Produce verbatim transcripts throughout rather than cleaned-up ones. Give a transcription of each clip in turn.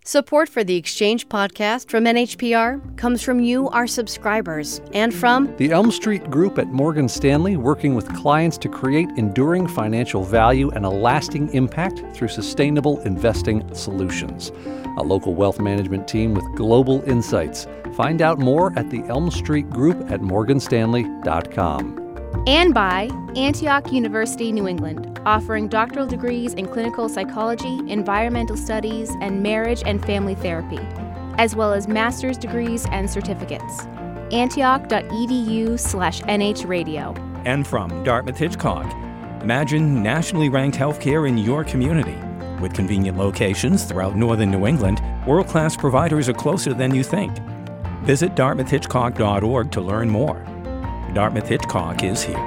Support for the Exchange podcast from N H P R comes from you, our subscribers, and from the Elm Street Group at Morgan Stanley, working with clients to create enduring financial value and a lasting impact through sustainable investing solutions. A local wealth management team with global insights. Find out more at the Elm Street Group at morgan stanley dot com. And by Antioch University, New England, offering doctoral degrees in clinical psychology, environmental studies, and marriage and family therapy, as well as master's degrees and certificates. Antioch.edu slash NHradio. And from Dartmouth Hitchcock, imagine nationally ranked healthcare in your community. With convenient locations throughout northern New England, world-class providers are closer than you think. Visit dartmouth hitchcock dot org to learn more. Dartmouth Hitchcock is here.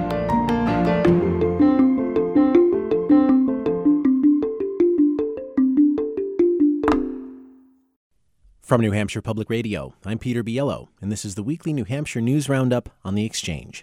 From New Hampshire Public Radio, I'm Peter Biello, and this is the weekly New Hampshire News Roundup on The Exchange.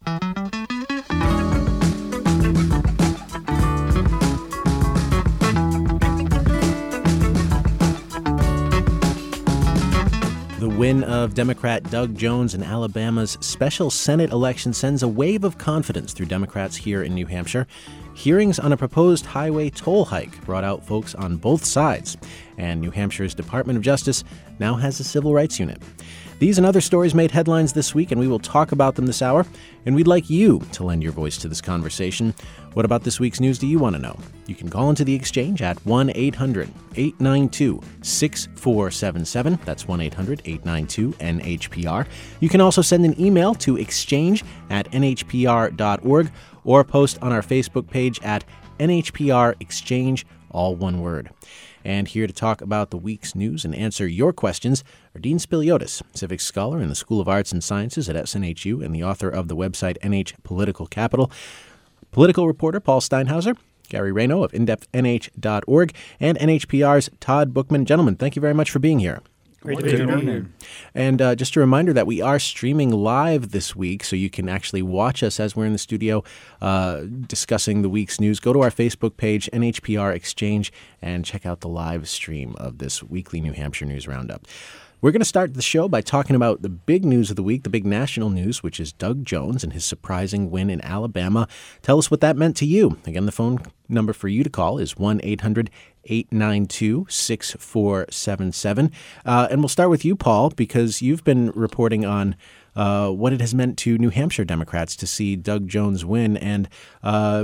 The win of Democrat Doug Jones in Alabama's special Senate election sends a wave of confidence through Democrats here in New Hampshire. Hearings on a proposed highway toll hike brought out folks on both sides, and New Hampshire's Department of Justice now has a civil rights unit. These and other stories made headlines this week, and we will talk about them this hour, and we'd like you to lend your voice to this conversation. What about this week's news do you want to know? You can call into the Exchange at one eight hundred eight nine two six four seven seven. That's one eight hundred eight nine two N H P R. You can also send an email to exchange at N H P R dot org or post on our Facebook page at N H P R Exchange, all one word. And here to talk about the week's news and answer your questions are Dean Spiliotis, civics scholar in the School of Arts and Sciences at S N H U and the author of the website N H Political Capital, political reporter Paul Steinhauser, Gary Rayno of in depth N H dot org, and N H P R's Todd Bookman. Gentlemen, thank you very much for being here. Great to be here. And uh, just a reminder that we are streaming live this week, so you can actually watch us as we're in the studio uh, discussing the week's news. Go to our Facebook page, N H P R Exchange, and check out the live stream of this weekly New Hampshire News Roundup. We're going to start the show by talking about the big news of the week, the big national news, which is Doug Jones and his surprising win in Alabama. Tell us what that meant to you. Again, the phone number for you to call is one eight hundred eight nine two six four seven seven. Uh, and we'll start with you, Paul, because you've been reporting on uh, what it has meant to New Hampshire Democrats to see Doug Jones win. And uh,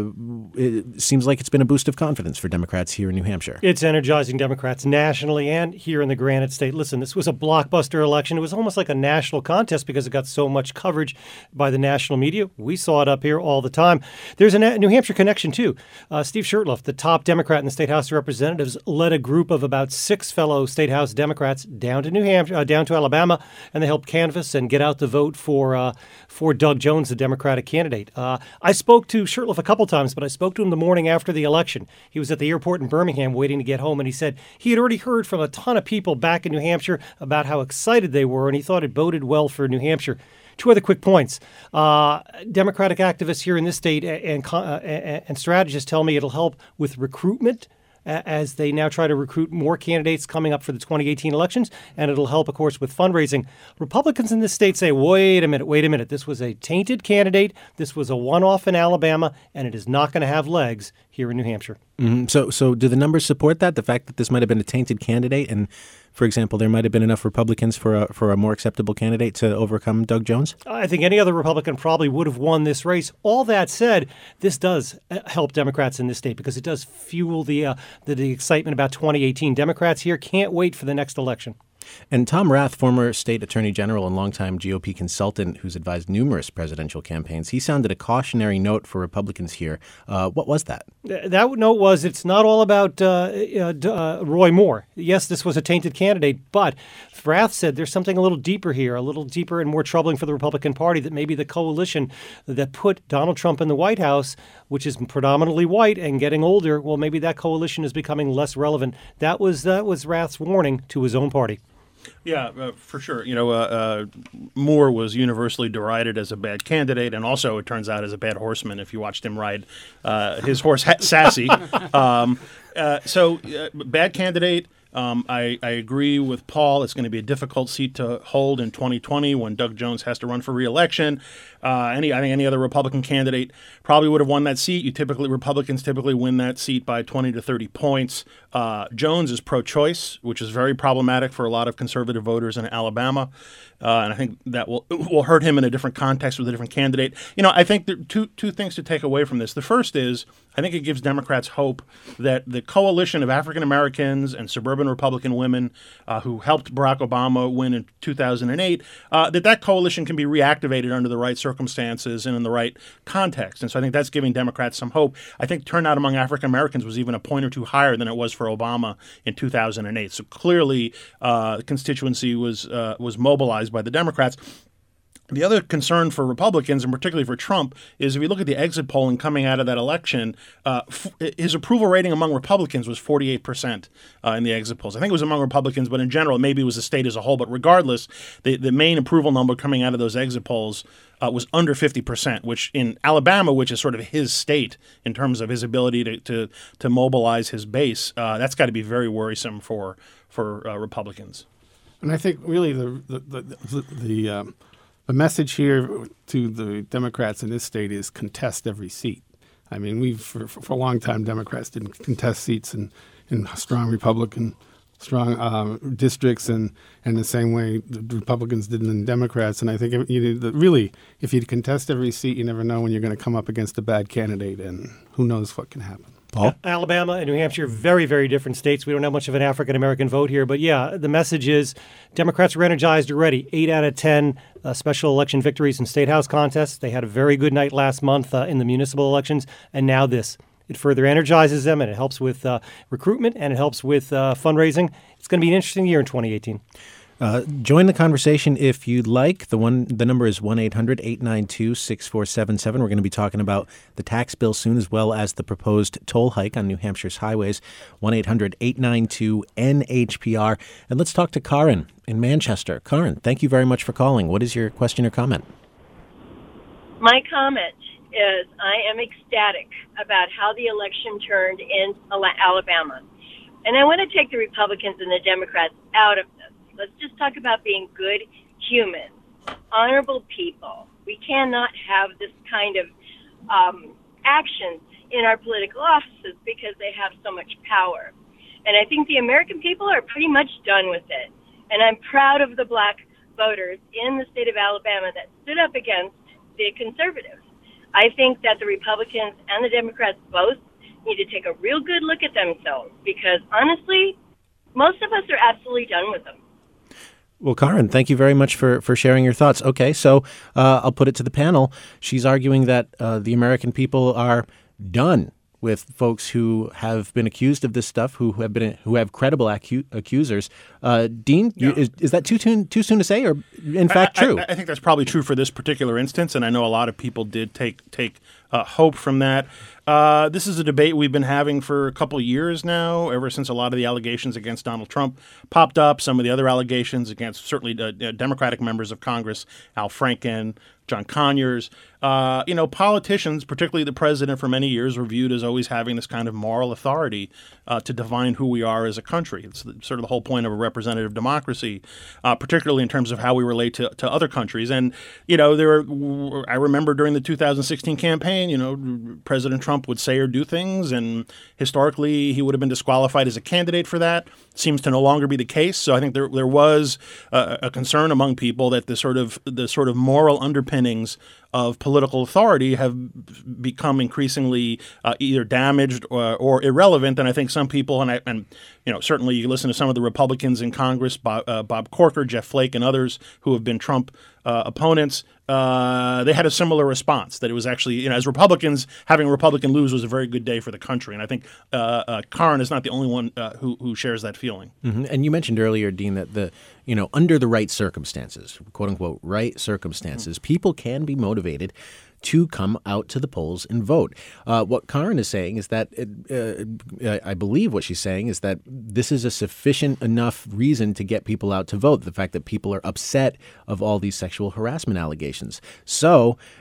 it seems like it's been a boost of confidence for Democrats here in New Hampshire. It's energizing Democrats nationally and here in the Granite State. Listen, this was a blockbuster election. It was almost like a national contest because it got so much coverage by the national media. We saw it up here all the time. There's a New Hampshire connection, too. Uh, Steve Shurtleff, the top Democrat in the State House of Representatives, led a group of about six fellow State House Democrats down to New Hampshire, uh, down to Alabama, and they helped canvass and get out the vote for uh, for Doug Jones, the Democratic candidate. Uh, I spoke to Shurtleff a couple times, but I spoke to him the morning after the election. He was at the airport in Birmingham waiting to get home, and he said he had already heard from a ton of people back in New Hampshire about how excited they were, and he thought it boded well for New Hampshire. Two other quick points. Uh, Democratic activists here in this state and, uh, and, and strategists tell me it'll help with recruitment as they now try to recruit more candidates coming up for the twenty eighteen elections, and it'll help, of course, with fundraising. Republicans in this state say, wait a minute, wait a minute. This was a tainted candidate. This was a one-off in Alabama, and it is not going to have legs here in New Hampshire. Mm-hmm. So, so do the numbers support that, the fact that this might have been a tainted candidate and, for example, there might have been enough Republicans for a, for a more acceptable candidate to overcome Doug Jones? I think any other Republican probably would have won this race. All that said, this does help Democrats in this state because it does fuel the, uh, the, the excitement about twenty eighteen. Democrats here can't wait for the next election. And Tom Rath, former state attorney general and longtime G O P consultant who's advised numerous presidential campaigns, he sounded a cautionary note for Republicans here. Uh, what was that? That note was it's not all about uh, uh, uh, Roy Moore. Yes, this was a tainted candidate, but Rath said there's something a little deeper here, a little deeper and more troubling for the Republican Party, that maybe the coalition that put Donald Trump in the White House, which is predominantly white and getting older, well, maybe that coalition is becoming less relevant. That was, that was Rath's warning to his own party. Yeah, uh, for sure. You know, uh, uh, Moore was universally derided as a bad candidate, and also, it turns out, as a bad horseman if you watched him ride uh, his horse, ha- Sassy. Um, uh, so uh, bad candidate. Um, I, I agree with Paul. It's going to be a difficult seat to hold in twenty twenty when Doug Jones has to run for re-election. Uh, any, I think any other Republican candidate probably would have won that seat. You typically Republicans typically win that seat by twenty to thirty points. Uh, Jones is pro-choice, which is very problematic for a lot of conservative voters in Alabama, uh, and I think that will will hurt him in a different context with a different candidate. You know, I think there are two two things to take away from this. The first is I think it gives Democrats hope that the coalition of African Americans and suburban Republican women uh, who helped Barack Obama win in two thousand eight, uh, that that coalition can be reactivated under the right circumstances and in the right context. And so I think that's giving Democrats some hope. I think turnout among African Americans was even a point or two higher than it was for Obama in two thousand eight. So clearly uh, the constituency was uh, was mobilized by the Democrats. The other concern for Republicans, and particularly for Trump, is if you look at the exit polling coming out of that election, uh, f- his approval rating among Republicans was forty-eight percent uh, in the exit polls. I think it was among Republicans, but in general, maybe it was the state as a whole. But regardless, the, the main approval number coming out of those exit polls uh, was under fifty percent, which in Alabama, which is sort of his state in terms of his ability to to, to mobilize his base, uh, that's got to be very worrisome for, for uh, Republicans. And I think really the the the, the, the um, The message here to the Democrats in this state is contest every seat. I mean, we've for, for a long time Democrats didn't contest seats in, in strong Republican, strong uh, districts, and, and the same way the Republicans did in Democrats. And I think if you, the, really, if you contest every seat, you never know when you're going to come up against a bad candidate, and who knows what can happen. Paul? Alabama and New Hampshire, very, very different states. We don't have much of an African-American vote here. But, yeah, the message is Democrats are energized already. Eight out of ten uh, special election victories in state house contests. They had a very good night last month uh, in the municipal elections. And now this. It further energizes them, and it helps with uh, recruitment, and it helps with uh, fundraising. It's going to be an interesting year in twenty eighteen. Uh, join the conversation if you'd like. The one, the number is one eight hundred eight nine two six four seven seven. We're going to be talking about the tax bill soon, as well as the proposed toll hike on New Hampshire's highways. one eight hundred eight nine two N H P R. And let's talk to Karen in Manchester. Karen, thank you very much for calling. What is your question or comment? My comment is I am ecstatic about how the election turned in Alabama. And I want to take the Republicans and the Democrats out of this. Let's just talk about being good humans, honorable people. We cannot have this kind of um, actions in our political offices because they have so much power. And I think the American people are pretty much done with it. And I'm proud of the black voters in the state of Alabama that stood up against the conservatives. I think that the Republicans and the Democrats both need to take a real good look at themselves because, honestly, most of us are absolutely done with them. Well, Karen, thank you very much for, for sharing your thoughts. Okay, so uh, I'll put it to the panel. She's arguing that uh, the American people are done with folks who have been accused of this stuff, who have been who have credible acu- accusers. Uh, Dean, yeah. you, is, is that too soon, too soon to say, or in fact I, true? I, I think that's probably true for this particular instance, and I know a lot of people did take take uh, hope from that. Uh, this is a debate we've been having for a couple of years now, ever since a lot of the allegations against Donald Trump popped up. Some of the other allegations against certainly uh, Democratic members of Congress, Al Franken, John Conyers. Uh, you know, politicians, particularly the president for many years, were viewed as always having this kind of moral authority uh, to define who we are as a country. It's the, sort of the whole point of a representative democracy, uh, particularly in terms of how we relate to, to other countries. And, you know, there were, I remember during the two thousand sixteen campaign, you know, President Trump would say or do things, and historically he would have been disqualified as a candidate for that. Seems to no longer be the case. So I think there there was a, a concern among people that the sort of the sort of moral underpinnings of political authority have become increasingly uh, either damaged or, or irrelevant. And I think some people, and, I, and you know, certainly you listen to some of the Republicans in Congress, Bob, uh, Bob Corker, Jeff Flake, and others who have been Trump uh, opponents, uh, they had a similar response, that it was actually, you know, as Republicans, having a Republican lose was a very good day for the country. And I think uh, uh, Karen is not the only one uh, who, who shares that feeling. Mm-hmm. And you mentioned earlier, Dean, that the, you know, under the right circumstances, quote unquote, right circumstances, mm-hmm. people can be motivated to come out to the polls and vote. Uh, what Karen is saying is that, uh, I believe what she's saying is that this is a sufficient enough reason to get people out to vote, the fact that people are upset of all these sexual harassment allegations. So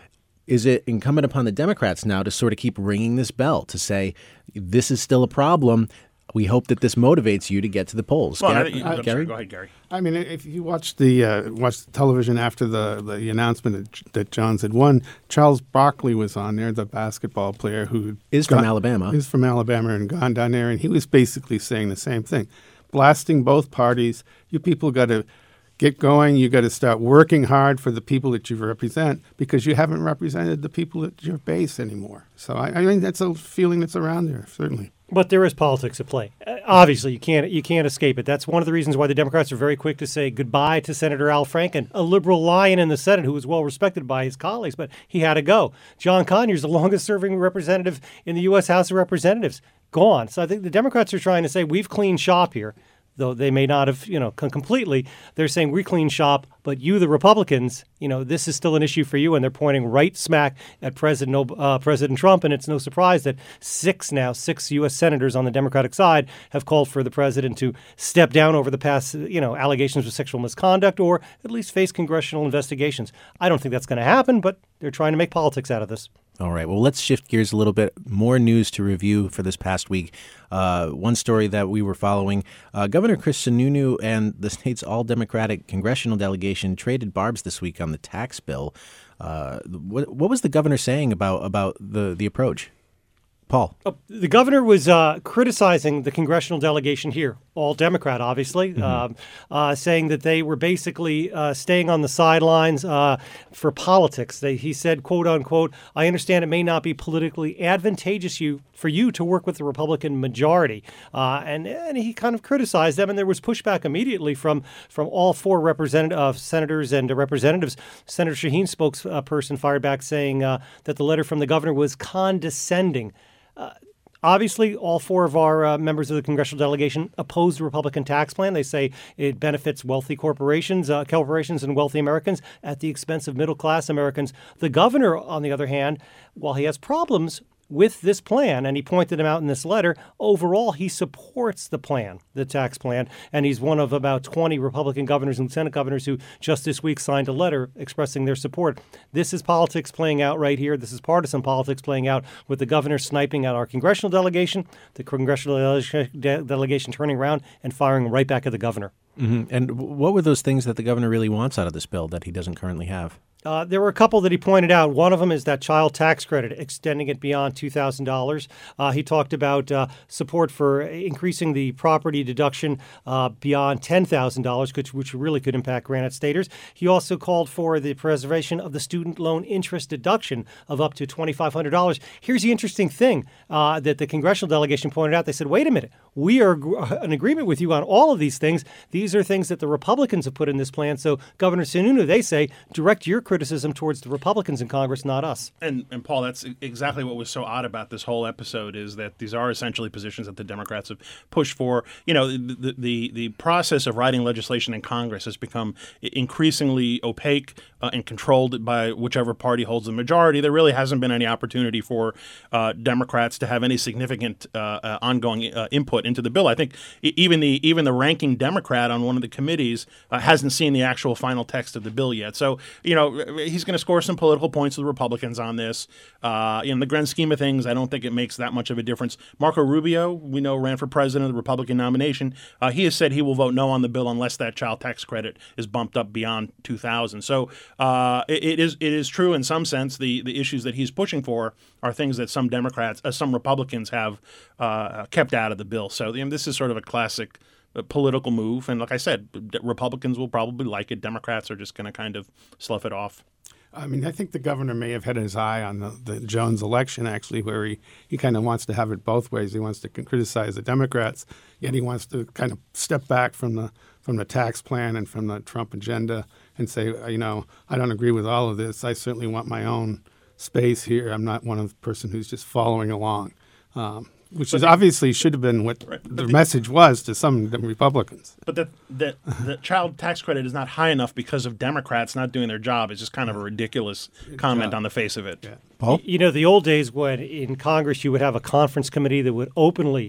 is it incumbent upon the Democrats now to sort of keep ringing this bell to say, this is still a problem? We hope that this motivates you to get to the polls. Well, Gary? I, I, uh, Gary? Go ahead, Gary. I mean, if you watch the uh, watch the television after the, the announcement that, that Jones had won, Charles Barkley was on there, the basketball player who Is from Alabama. Is from Alabama and gone down there, and he was basically saying the same thing, blasting both parties. You people got to get going. You got to start working hard for the people that you represent because you haven't represented the people at your base anymore. So I, I think that's a feeling that's around there, certainly. But there is politics at play. Uh, obviously, you can't you can't escape it. That's one of the reasons why the Democrats are very quick to say goodbye to Senator Al Franken, a liberal lion in the Senate who was well respected by his colleagues, but he had to go. John Conyers, the longest-serving representative in the U S House of Representatives, gone. So I think the Democrats are trying to say we've cleaned shop here. Though they may not have, you know, completely, they're saying we clean shop, but you, the Republicans, you know, this is still an issue for you, and they're pointing right smack at President uh, President Trump, and it's no surprise that six now, six U S senators on the Democratic side have called for the president to step down over the past, you know, allegations of sexual misconduct or at least face congressional investigations. I don't think that's going to happen, but they're trying to make politics out of this. All right. Well, let's shift gears a little bit. More news to review for this past week. Uh, one story that we were following, uh, Governor Chris Sununu and the state's all-Democratic congressional delegation traded barbs this week on the tax bill. Uh, what, what was the governor saying about, about the, the approach? Paul. Uh, the governor was uh, criticizing the congressional delegation here, all Democrat, obviously, mm-hmm. um, uh, saying that they were basically uh, staying on the sidelines uh, for politics. They, he said, quote unquote, I understand it may not be politically advantageous you for you to work with the Republican majority. Uh, and, and he kind of criticized them, and there was pushback immediately from, from all four representative, uh, senators and uh, representatives. Senator Shaheen's spokesperson fired back saying uh, that the letter from the governor was condescending. Uh, obviously, all four of our uh, members of the congressional delegation oppose the Republican tax plan. They say it benefits wealthy corporations, uh, corporations and wealthy Americans at the expense of middle-class Americans. The governor, on the other hand, while he has problems with this plan, and he pointed them out in this letter, overall he supports the plan, the tax plan, and he's one of about twenty Republican governors and Senate governors who just this week signed a letter expressing their support. This is politics playing out right here. This is partisan politics playing out with the governor sniping at our congressional delegation, the congressional de- delegation turning around and firing right back at the governor. Mm-hmm. And what were those things that the governor really wants out of this bill that he doesn't currently have? Uh, there were a couple that he pointed out. One of them is that child tax credit, extending it beyond two thousand dollars. Uh, he talked about uh, support for increasing the property deduction uh, beyond ten thousand dollars, which, which really could impact Granite Staters. He also called for the preservation of the student loan interest deduction of up to twenty-five hundred dollars. Here's the interesting thing uh, that the congressional delegation pointed out. They said, wait a minute, we are in agreement with you on all of these things. These are things that the Republicans have put in this plan. So Governor Sununu, they say, direct your criticism towards the Republicans in Congress, not us. And, and Paul, that's exactly what was so odd about this whole episode is that these are essentially positions that the Democrats have pushed for. You know, the the, the process of writing legislation in Congress has become increasingly opaque uh, and controlled by whichever party holds the majority. There really hasn't been any opportunity for uh, Democrats to have any significant uh, uh, ongoing uh, input into the bill. I think even the even the ranking Democrat on one of the committees uh, hasn't seen the actual final text of the bill yet. So, you know, he's going to score some political points with the Republicans on this. Uh, in the grand scheme of things, I don't think it makes that much of a difference. Marco Rubio, we know, ran for president of the Republican nomination. Uh, he has said he will vote no on the bill unless that child tax credit is bumped up beyond two thousand. So uh, it, it is it is true in some sense. The the issues that he's pushing for are things that some Democrats, uh, some Republicans have uh, kept out of the bill. So you know, this is sort of a classic a political move. And like I said, Republicans will probably like it. Democrats are just going to kind of slough it off. I mean, I think the governor may have had his eye on the, the Jones election, actually, where he, he kind of wants to have it both ways. He wants to criticize the Democrats, yet he wants to kind of step back from the from the tax plan and from the Trump agenda and say, you know, I don't agree with all of this. I certainly want my own space here. I'm not one of the person who's just following along. Um, Which but is the, obviously should have been what right, the, the message was to some Republicans. But the, the the child tax credit is not high enough because of Democrats not doing their job. It's just kind of a ridiculous comment job on the face of it. Yeah. Paul? You know, the old days when in Congress you would have a conference committee that would openly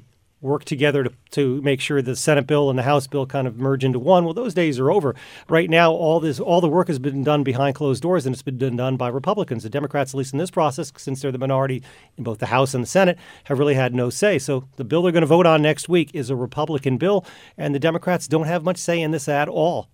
work together to, to make sure the Senate bill and the House bill kind of merge into one. Well, those days are over. Right now, all this, all the work has been done behind closed doors, and it's been done by Republicans. The Democrats, at least in this process, since they're the minority in both the House and the Senate, have really had no say. So the bill they're going to vote on next week is a Republican bill, and the Democrats don't have much say in this at all.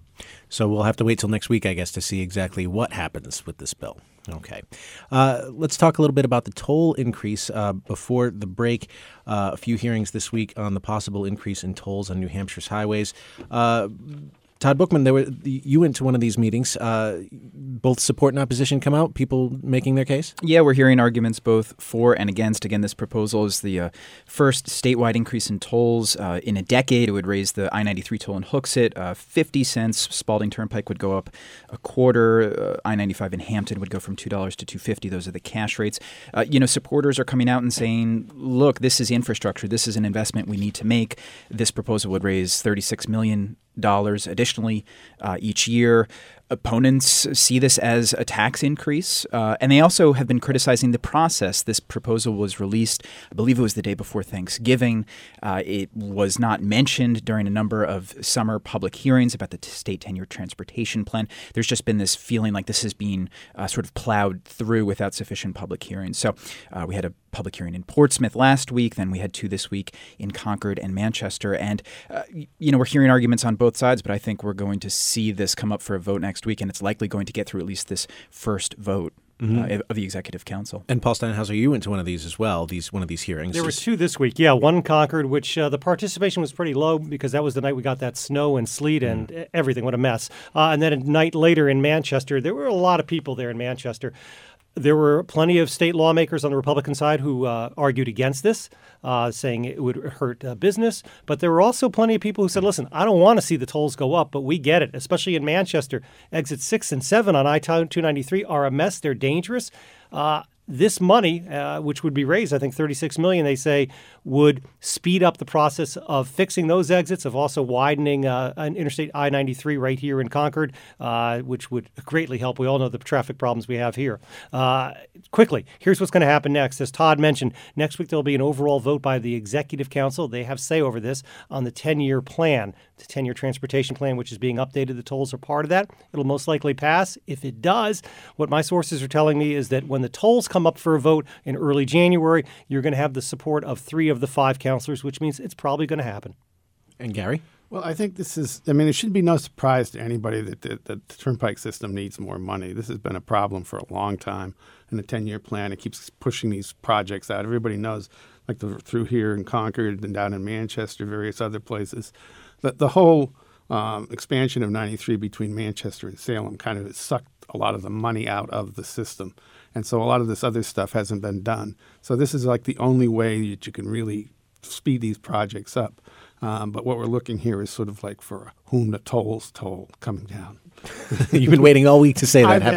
So we'll have to wait till next week, I guess, to see exactly what happens with this bill. Okay. Uh, let's talk a little bit about the toll increase uh, before the break. Uh, a few hearings this week on the possible increase in tolls on New Hampshire's highways. Uh, Todd Bookman, there were, you went to one of these meetings. Uh, both support and opposition come out, people making their case? Yeah, we're hearing arguments both for and against. Again, this proposal is the uh, first statewide increase in tolls uh, in a decade. It would raise the I ninety-three toll in Hooksett uh, fifty cents. Spalding Turnpike would go up a quarter. Uh, I ninety-five in Hampton would go from two dollars to two dollars and fifty cents. Those are the cash rates. Uh, you know, supporters are coming out and saying, look, this is infrastructure. This is an investment we need to make. This proposal would raise thirty-six million dollars dollars additionally uh, each year. Opponents see this as a tax increase, uh, and they also have been criticizing the process. This proposal was released, I believe it was the day before Thanksgiving. Uh, it was not mentioned during a number of summer public hearings about the state ten-year transportation plan. There's just been this feeling like this is being uh, sort of plowed through without sufficient public hearings. So uh, we had a public hearing in Portsmouth last week, then we had two this week in Concord and Manchester. And, uh, you know, we're hearing arguments on both sides, but I think we're going to see this come up for a vote next week, and it's likely going to get through at least this first vote mm-hmm. uh, of the Executive Council. And Paul Steinhauser, you went to one of these as well, these one of these hearings. There were two this week, yeah. One in Concord, which uh, the participation was pretty low because that was the night we got that snow and sleet and mm. everything. What a mess. Uh, and then a night later in Manchester, there were a lot of people there in Manchester. There were plenty of state lawmakers on the Republican side who uh, argued against this, uh, saying it would hurt uh, business. But there were also plenty of people who said, listen, I don't want to see the tolls go up, but we get it, especially in Manchester. Exit six and seven on I two ninety-three are a mess. They're dangerous. Uh, this money, uh, which would be raised, I think thirty-six million dollars, they say, would speed up the process of fixing those exits, of also widening uh, an Interstate I ninety-three right here in Concord, uh, which would greatly help. We all know the traffic problems we have here. Uh, quickly, here's what's going to happen next. As Todd mentioned, next week there will be an overall vote by the Executive Council. They have say over this on the ten-year plan, the ten-year transportation plan, which is being updated. The tolls are part of that. It'll most likely pass. If it does, what my sources are telling me is that when the tolls come up for a vote in early January, you're going to have the support of three of the five counselors, which means it's probably going to happen. And Gary? Well, I think this is, I mean, it should be no surprise to anybody that the, the turnpike system needs more money. This has been a problem for a long time in the ten-year plan. It keeps pushing these projects out. Everybody knows, like the, through here in Concord and down in Manchester, various other places, that the whole um, expansion of ninety-three between Manchester and Salem kind of sucked a lot of the money out of the system. And so a lot of this other stuff hasn't been done. So this is like the only way that you can really speed these projects up. Um, but what we're looking here is sort of like for whom the tolls toll coming down. You've been waiting all week to say that,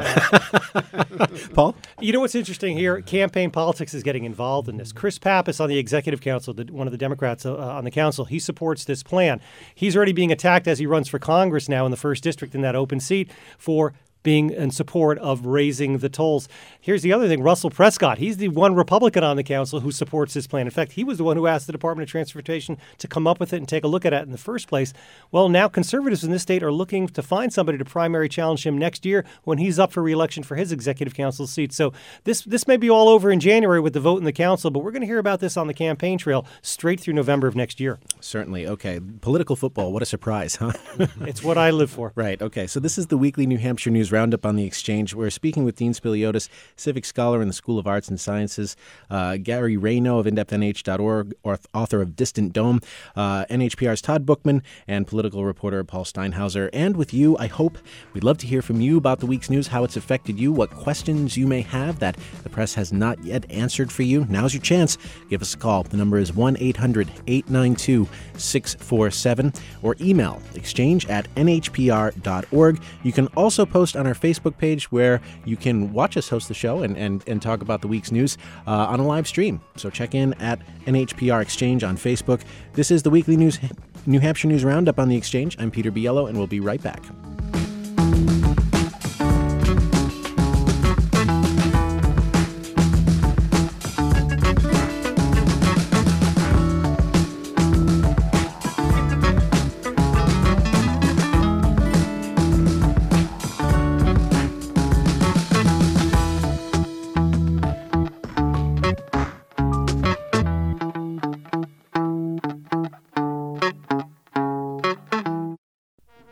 haven't you? Paul? You know what's interesting here? Campaign politics is getting involved in this. Chris Pappas on the Executive Council, the, one of the Democrats uh, on the council, he supports this plan. He's already being attacked as he runs for Congress now in the first district in that open seat for being in support of raising the tolls. Here's the other thing. Russell Prescott, he's the one Republican on the council who supports this plan. In fact, he was the one who asked the Department of Transportation to come up with it and take a look at it in the first place. Well, now conservatives in this state are looking to find somebody to primary challenge him next year when he's up for re-election for his Executive Council seat. So this this may be all over in January with the vote in the council, but we're going to hear about this on the campaign trail straight through November of next year. Certainly. Okay. Political football. What a surprise, huh? It's what I live for. Right. Okay. So this is the weekly New Hampshire News Roundup on the Exchange. We're speaking with Dean Spiliotis, civic scholar in the School of Arts and Sciences, uh, Gary Rayno of in depth N H dot org, author of Distant Dome, uh, N H P R's Todd Bookman, and political reporter Paul Steinhauser. And with you, I hope. We'd love to hear from you about the week's news, how it's affected you, what questions you may have that the press has not yet answered for you. Now's your chance. Give us a call. The number is one eight hundred eight nine two six four seven or email exchange at N H P R dot org. You can also post on our Facebook page where you can watch us host the show and, and, and talk about the week's news uh, on a live stream. So check in at N H P R Exchange on Facebook. This is the weekly news New Hampshire News Roundup on the Exchange. I'm Peter Biello, and we'll be right back.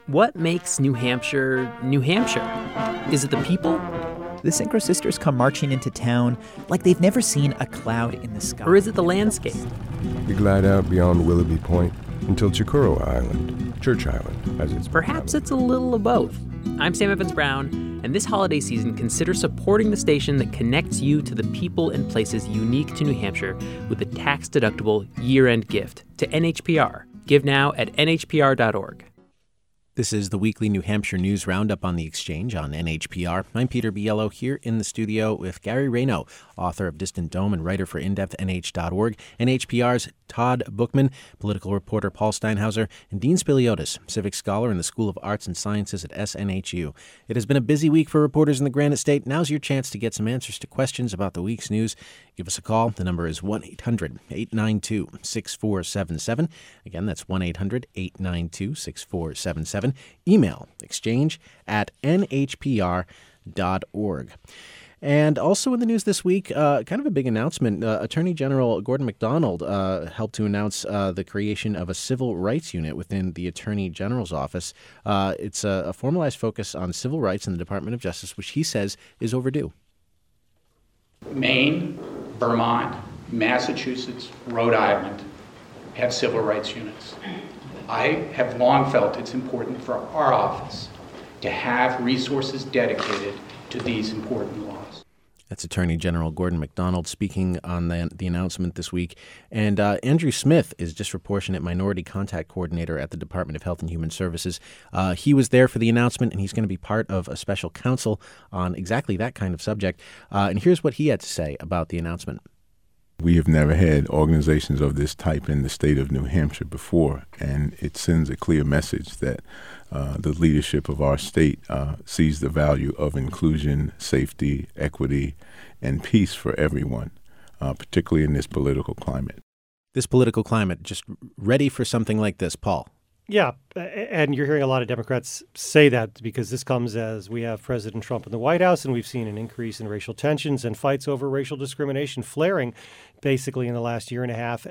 What makes New Hampshire, New Hampshire? Is it the people? The Synchro Sisters come marching into town like they've never seen a cloud in the sky. Or is it the landscape? We glide out beyond Willoughby Point until Chicuro Island, Church Island, as it's Perhaps it's a little of both. I'm Sam Evans-Brown, and this holiday season, consider supporting the station that connects you to the people and places unique to New Hampshire with a tax-deductible year-end gift to N H P R. Give now at N H P R dot org. This is the weekly New Hampshire News Roundup on the Exchange on N H P R. I'm Peter Biello here in the studio with Gary Rayno, author of Distant Dome and writer for in depth N H dot org, N H P R's Todd Bookman, political reporter Paul Steinhauser, and Dean Spiliotis, civic scholar in the School of Arts and Sciences at S N H U. It has been a busy week for reporters in the Granite State. Now's your chance to get some answers to questions about the week's news. Give us a call. The number is one eight hundred eight nine two six four seven seven. Again, that's one eight hundred eight nine two six four seven seven. Email exchange at N H P R dot org. And also in the news this week, uh, kind of a big announcement. Uh, Attorney General Gordon MacDonald uh, helped to announce uh, the creation of a civil rights unit within the Attorney General's office. Uh, it's a, a formalized focus on civil rights in the Department of Justice, which he says is overdue. Maine, Vermont, Massachusetts, Rhode Island have civil rights units. I have long felt it's important for our office to have resources dedicated to these important laws. That's Attorney General Gordon MacDonald speaking on the, the announcement this week. And uh, Andrew Smith is Disproportionate Minority Contact Coordinator at the Department of Health and Human Services. Uh, he was there for the announcement, and he's going to be part of a special counsel on exactly that kind of subject. Uh, and here's what he had to say about the announcement. We have never had organizations of this type in the state of New Hampshire before, and it sends a clear message that uh, the leadership of our state uh, sees the value of inclusion, safety, equity, and peace for everyone, uh, particularly in this political climate. This political climate, just ready for something like this, Paul. Yeah, and you're hearing a lot of Democrats say that because this comes as we have President Trump in the White House, and we've seen an increase in racial tensions and fights over racial discrimination flaring basically in the last year and a half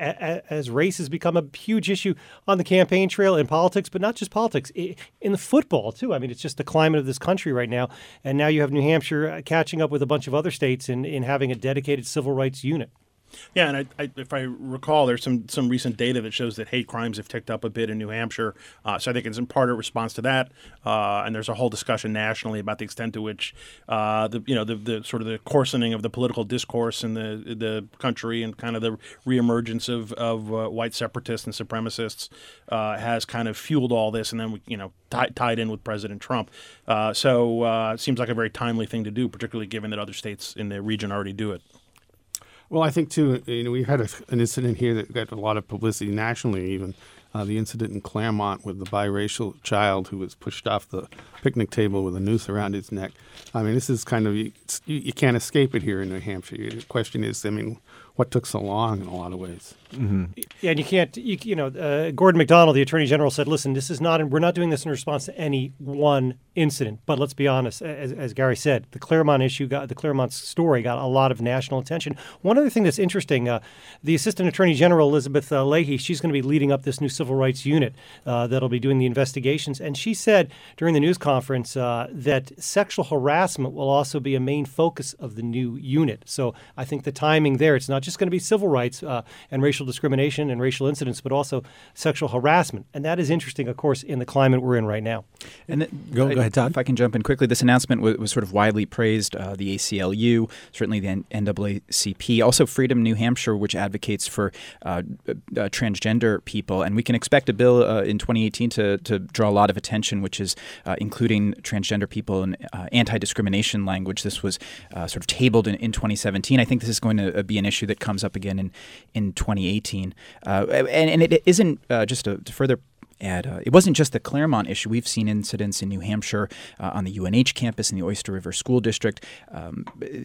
as race has become a huge issue on the campaign trail in politics, but not just politics, in the football, too. I mean, it's just the climate of this country right now. And now you have New Hampshire catching up with a bunch of other states in, in having a dedicated civil rights unit. Yeah, and I, I, if I recall, there's some, some recent data that shows that hate crimes have ticked up a bit in New Hampshire. Uh, so I think it's in part a response to that. Uh, and there's a whole discussion nationally about the extent to which uh, the you know the, the sort of the coarsening of the political discourse in the the country and kind of the reemergence of of uh, white separatists and supremacists uh, has kind of fueled all this. And then we, you know t- tied in with President Trump. Uh, so uh, it seems like a very timely thing to do, particularly given that other states in the region already do it. Well, I think, too, you know, we've had a, an incident here that got a lot of publicity nationally, even uh, the incident in Claremont with the biracial child who was pushed off the picnic table with a noose around his neck. I mean, this is kind of, you, you can't escape it here in New Hampshire. The question is, I mean, what took so long in a lot of ways? Mm-hmm. Yeah, and you can't, you, you know, uh, Gordon MacDonald, the Attorney General, said, listen, this is not, we're not doing this in response to any one incident. But let's be honest, as, as Gary said, the Claremont issue, got the Claremont story got a lot of national attention. One other thing that's interesting, uh, the Assistant Attorney General, Elizabeth uh, Leahy, she's going to be leading up this new civil rights unit uh, that'll be doing the investigations. And she said during the news conference uh, that sexual harassment will also be a main focus of the new unit. So I think the timing there, it's not just going to be civil rights uh, and racial discrimination and racial incidents, but also sexual harassment. And that is interesting, of course, in the climate we're in right now. And then, go, go ahead, Todd. If I can jump in quickly, this announcement was, was sort of widely praised. Uh, the A C L U, certainly the N double A C P, also Freedom New Hampshire, which advocates for uh, uh, transgender people. And we can expect a bill uh, in twenty eighteen to, to draw a lot of attention, which is uh, including transgender people in uh, anti-discrimination language. This was uh, sort of tabled in, in twenty seventeen. I think this is going to be an issue that comes up again in, in twenty eighteen. Uh, and, and it isn't, uh, just to, to further add, uh, it wasn't just the Claremont issue. We've seen incidents in New Hampshire uh, on the U N H campus in the Oyster River School District. Um,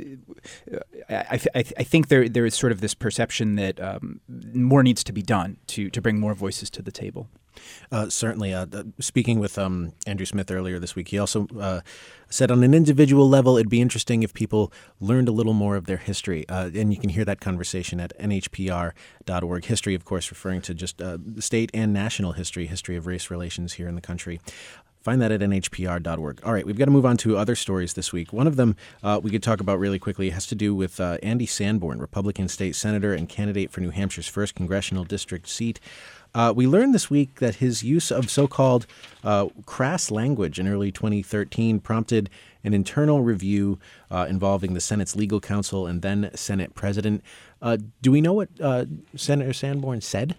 I, th- I, th- I think there there is sort of this perception that um, more needs to be done to, to bring more voices to the table. Uh, certainly. Uh, uh, speaking with um, Andrew Smith earlier this week, he also uh, said on an individual level, it'd be interesting if people learned a little more of their history. Uh, and you can hear that conversation at N H P R dot org. History, of course, referring to just uh, state and national history, history of race relations here in the country. Find that at N H P R dot org. All right, we've got to move on to other stories this week. One of them uh, we could talk about really quickly. It has to do with uh, Andy Sanborn, Republican state senator and candidate for New Hampshire's first congressional district seat. Uh, we learned this week that his use of so-called uh, crass language in early twenty thirteen prompted an internal review uh, involving the Senate's legal counsel and then Senate president. Uh, do we know what uh, Senator Sanborn said?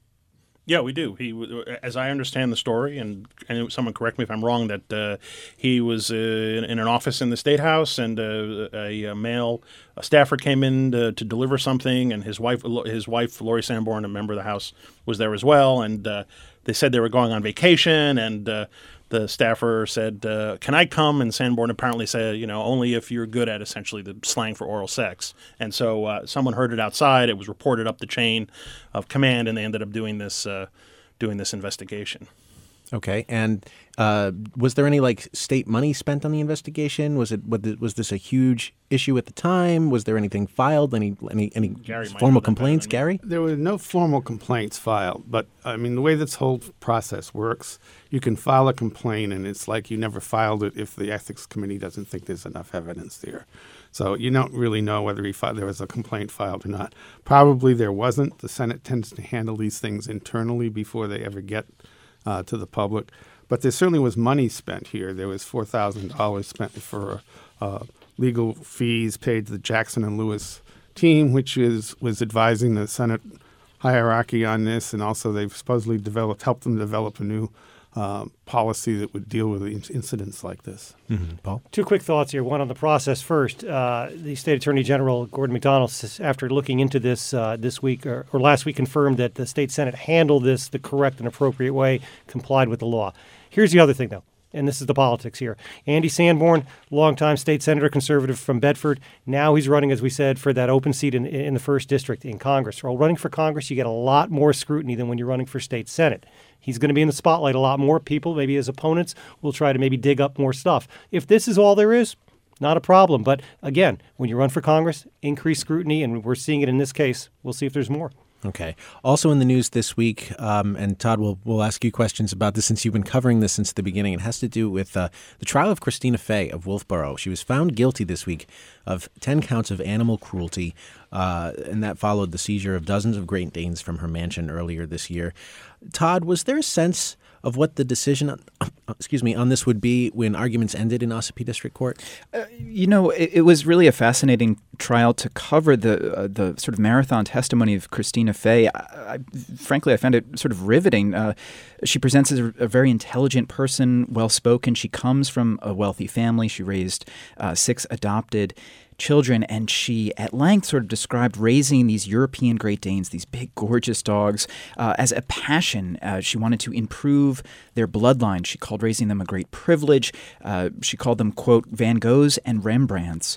Yeah, we do. He, as I understand the story, and, and someone correct me if I'm wrong, that uh, he was uh, in, in an office in the State House, and uh, a, a male a staffer came in to, to deliver something, and his wife, his wife Lori Sanborn, a member of the House, was there as well, and uh, they said they were going on vacation, and uh, the staffer said, uh, can I come? And Sanborn apparently said, you know, only if you're good at essentially the slang for oral sex. And so uh, someone heard it outside. It was reported up the chain of command, and they ended up doing this uh, doing this investigation. Okay. And uh, was there any like state money spent on the investigation? Was it was this a huge issue at the time? Was there anything filed? Any any any formal complaints, Gary? There were no formal complaints filed, but I mean the way this whole process works, you can file a complaint, and it's like you never filed it if the ethics committee doesn't think there's enough evidence there. So you don't really know whether he filed, there was a complaint filed or not. Probably there wasn't. The Senate tends to handle these things internally before they ever get Uh, to the public. But there certainly was money spent here. There was four thousand dollars spent for uh, legal fees paid to the Jackson and Lewis team, which is was advising the Senate hierarchy on this. And also they've supposedly developed, helped them develop a new uh, policy that would deal with incidents like this. Mm-hmm. Paul? Two quick thoughts here. One on the process first. Uh, the State Attorney General, Gordon McDonald, after looking into this uh, this week or, or last week, confirmed that the State Senate handled this the correct and appropriate way, complied with the law. Here's the other thing, though, and this is the politics here. Andy Sanborn, longtime state senator, conservative from Bedford. Now he's running, as we said, for that open seat in, in the first district in Congress. Well, running for Congress, you get a lot more scrutiny than when you're running for state Senate. He's going to be in the spotlight a lot more. People, maybe his opponents, will try to maybe dig up more stuff. If this is all there is, not a problem. But again, when you run for Congress, increased scrutiny, and we're seeing it in this case. We'll see if there's more. Okay. Also in the news this week, um, and Todd, we'll, we'll ask you questions about this since you've been covering this since the beginning. It has to do with uh, the trial of Christina Fay of Wolfboro. She was found guilty this week of ten counts of animal cruelty, uh, and that followed the seizure of dozens of Great Danes from her mansion earlier this year. Todd, was there a sense of what the decision on, excuse me, on this would be when arguments ended in Ossipee District Court? Uh, you know, it, it was really a fascinating trial to cover the uh, the sort of marathon testimony of Christina Fay. I, I, frankly, I found it sort of riveting. Uh, she presents as a, a very intelligent person, well-spoken. She comes from a wealthy family. She raised uh, six adopted children, and she at length sort of described raising these European Great Danes, these big, gorgeous dogs, uh, as a passion. Uh, she wanted to improve their bloodline. She called raising them a great privilege. Uh, she called them, quote, Van Goghs and Rembrandts.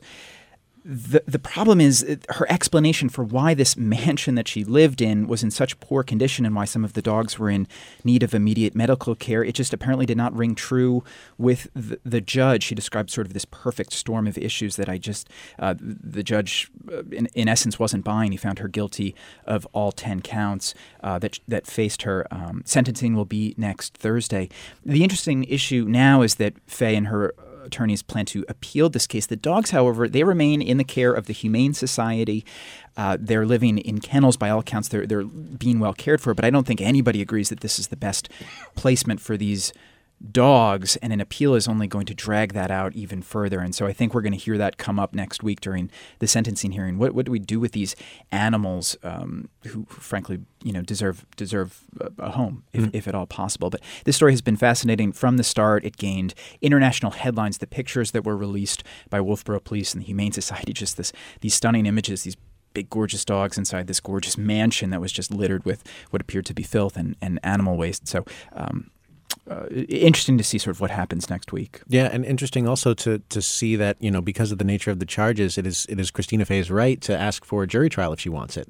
The the problem is her explanation for why this mansion that she lived in was in such poor condition and why some of the dogs were in need of immediate medical care. It just apparently did not ring true with the, the judge. She described sort of this perfect storm of issues that I just, uh, the judge uh, in, in essence wasn't buying. He found her guilty of all ten counts uh, that, that faced her. Um, sentencing will be next Thursday. The interesting issue now is that Fay and her attorneys plan to appeal this case. The dogs, however, they remain in the care of the Humane Society. Uh, they're living in kennels. By all accounts, they're, they're being well cared for, but I don't think anybody agrees that this is the best placement for these dogs, and an appeal is only going to drag that out even further. And so I think we're going to hear that come up next week during the sentencing hearing. What what do we do with these animals um, who, frankly, you know, deserve deserve a, a home, if, mm. if at all possible? But this story has been fascinating from the start. It gained international headlines. The pictures that were released by Wolfboro Police and the Humane Society, just this these stunning images, these big, gorgeous dogs inside this gorgeous mansion that was just littered with what appeared to be filth and, and animal waste. So um Uh, interesting to see sort of what happens next week. Yeah, and interesting also to to see that, you know, because of the nature of the charges, it is it is Christina Fay's right to ask for a jury trial if she wants it.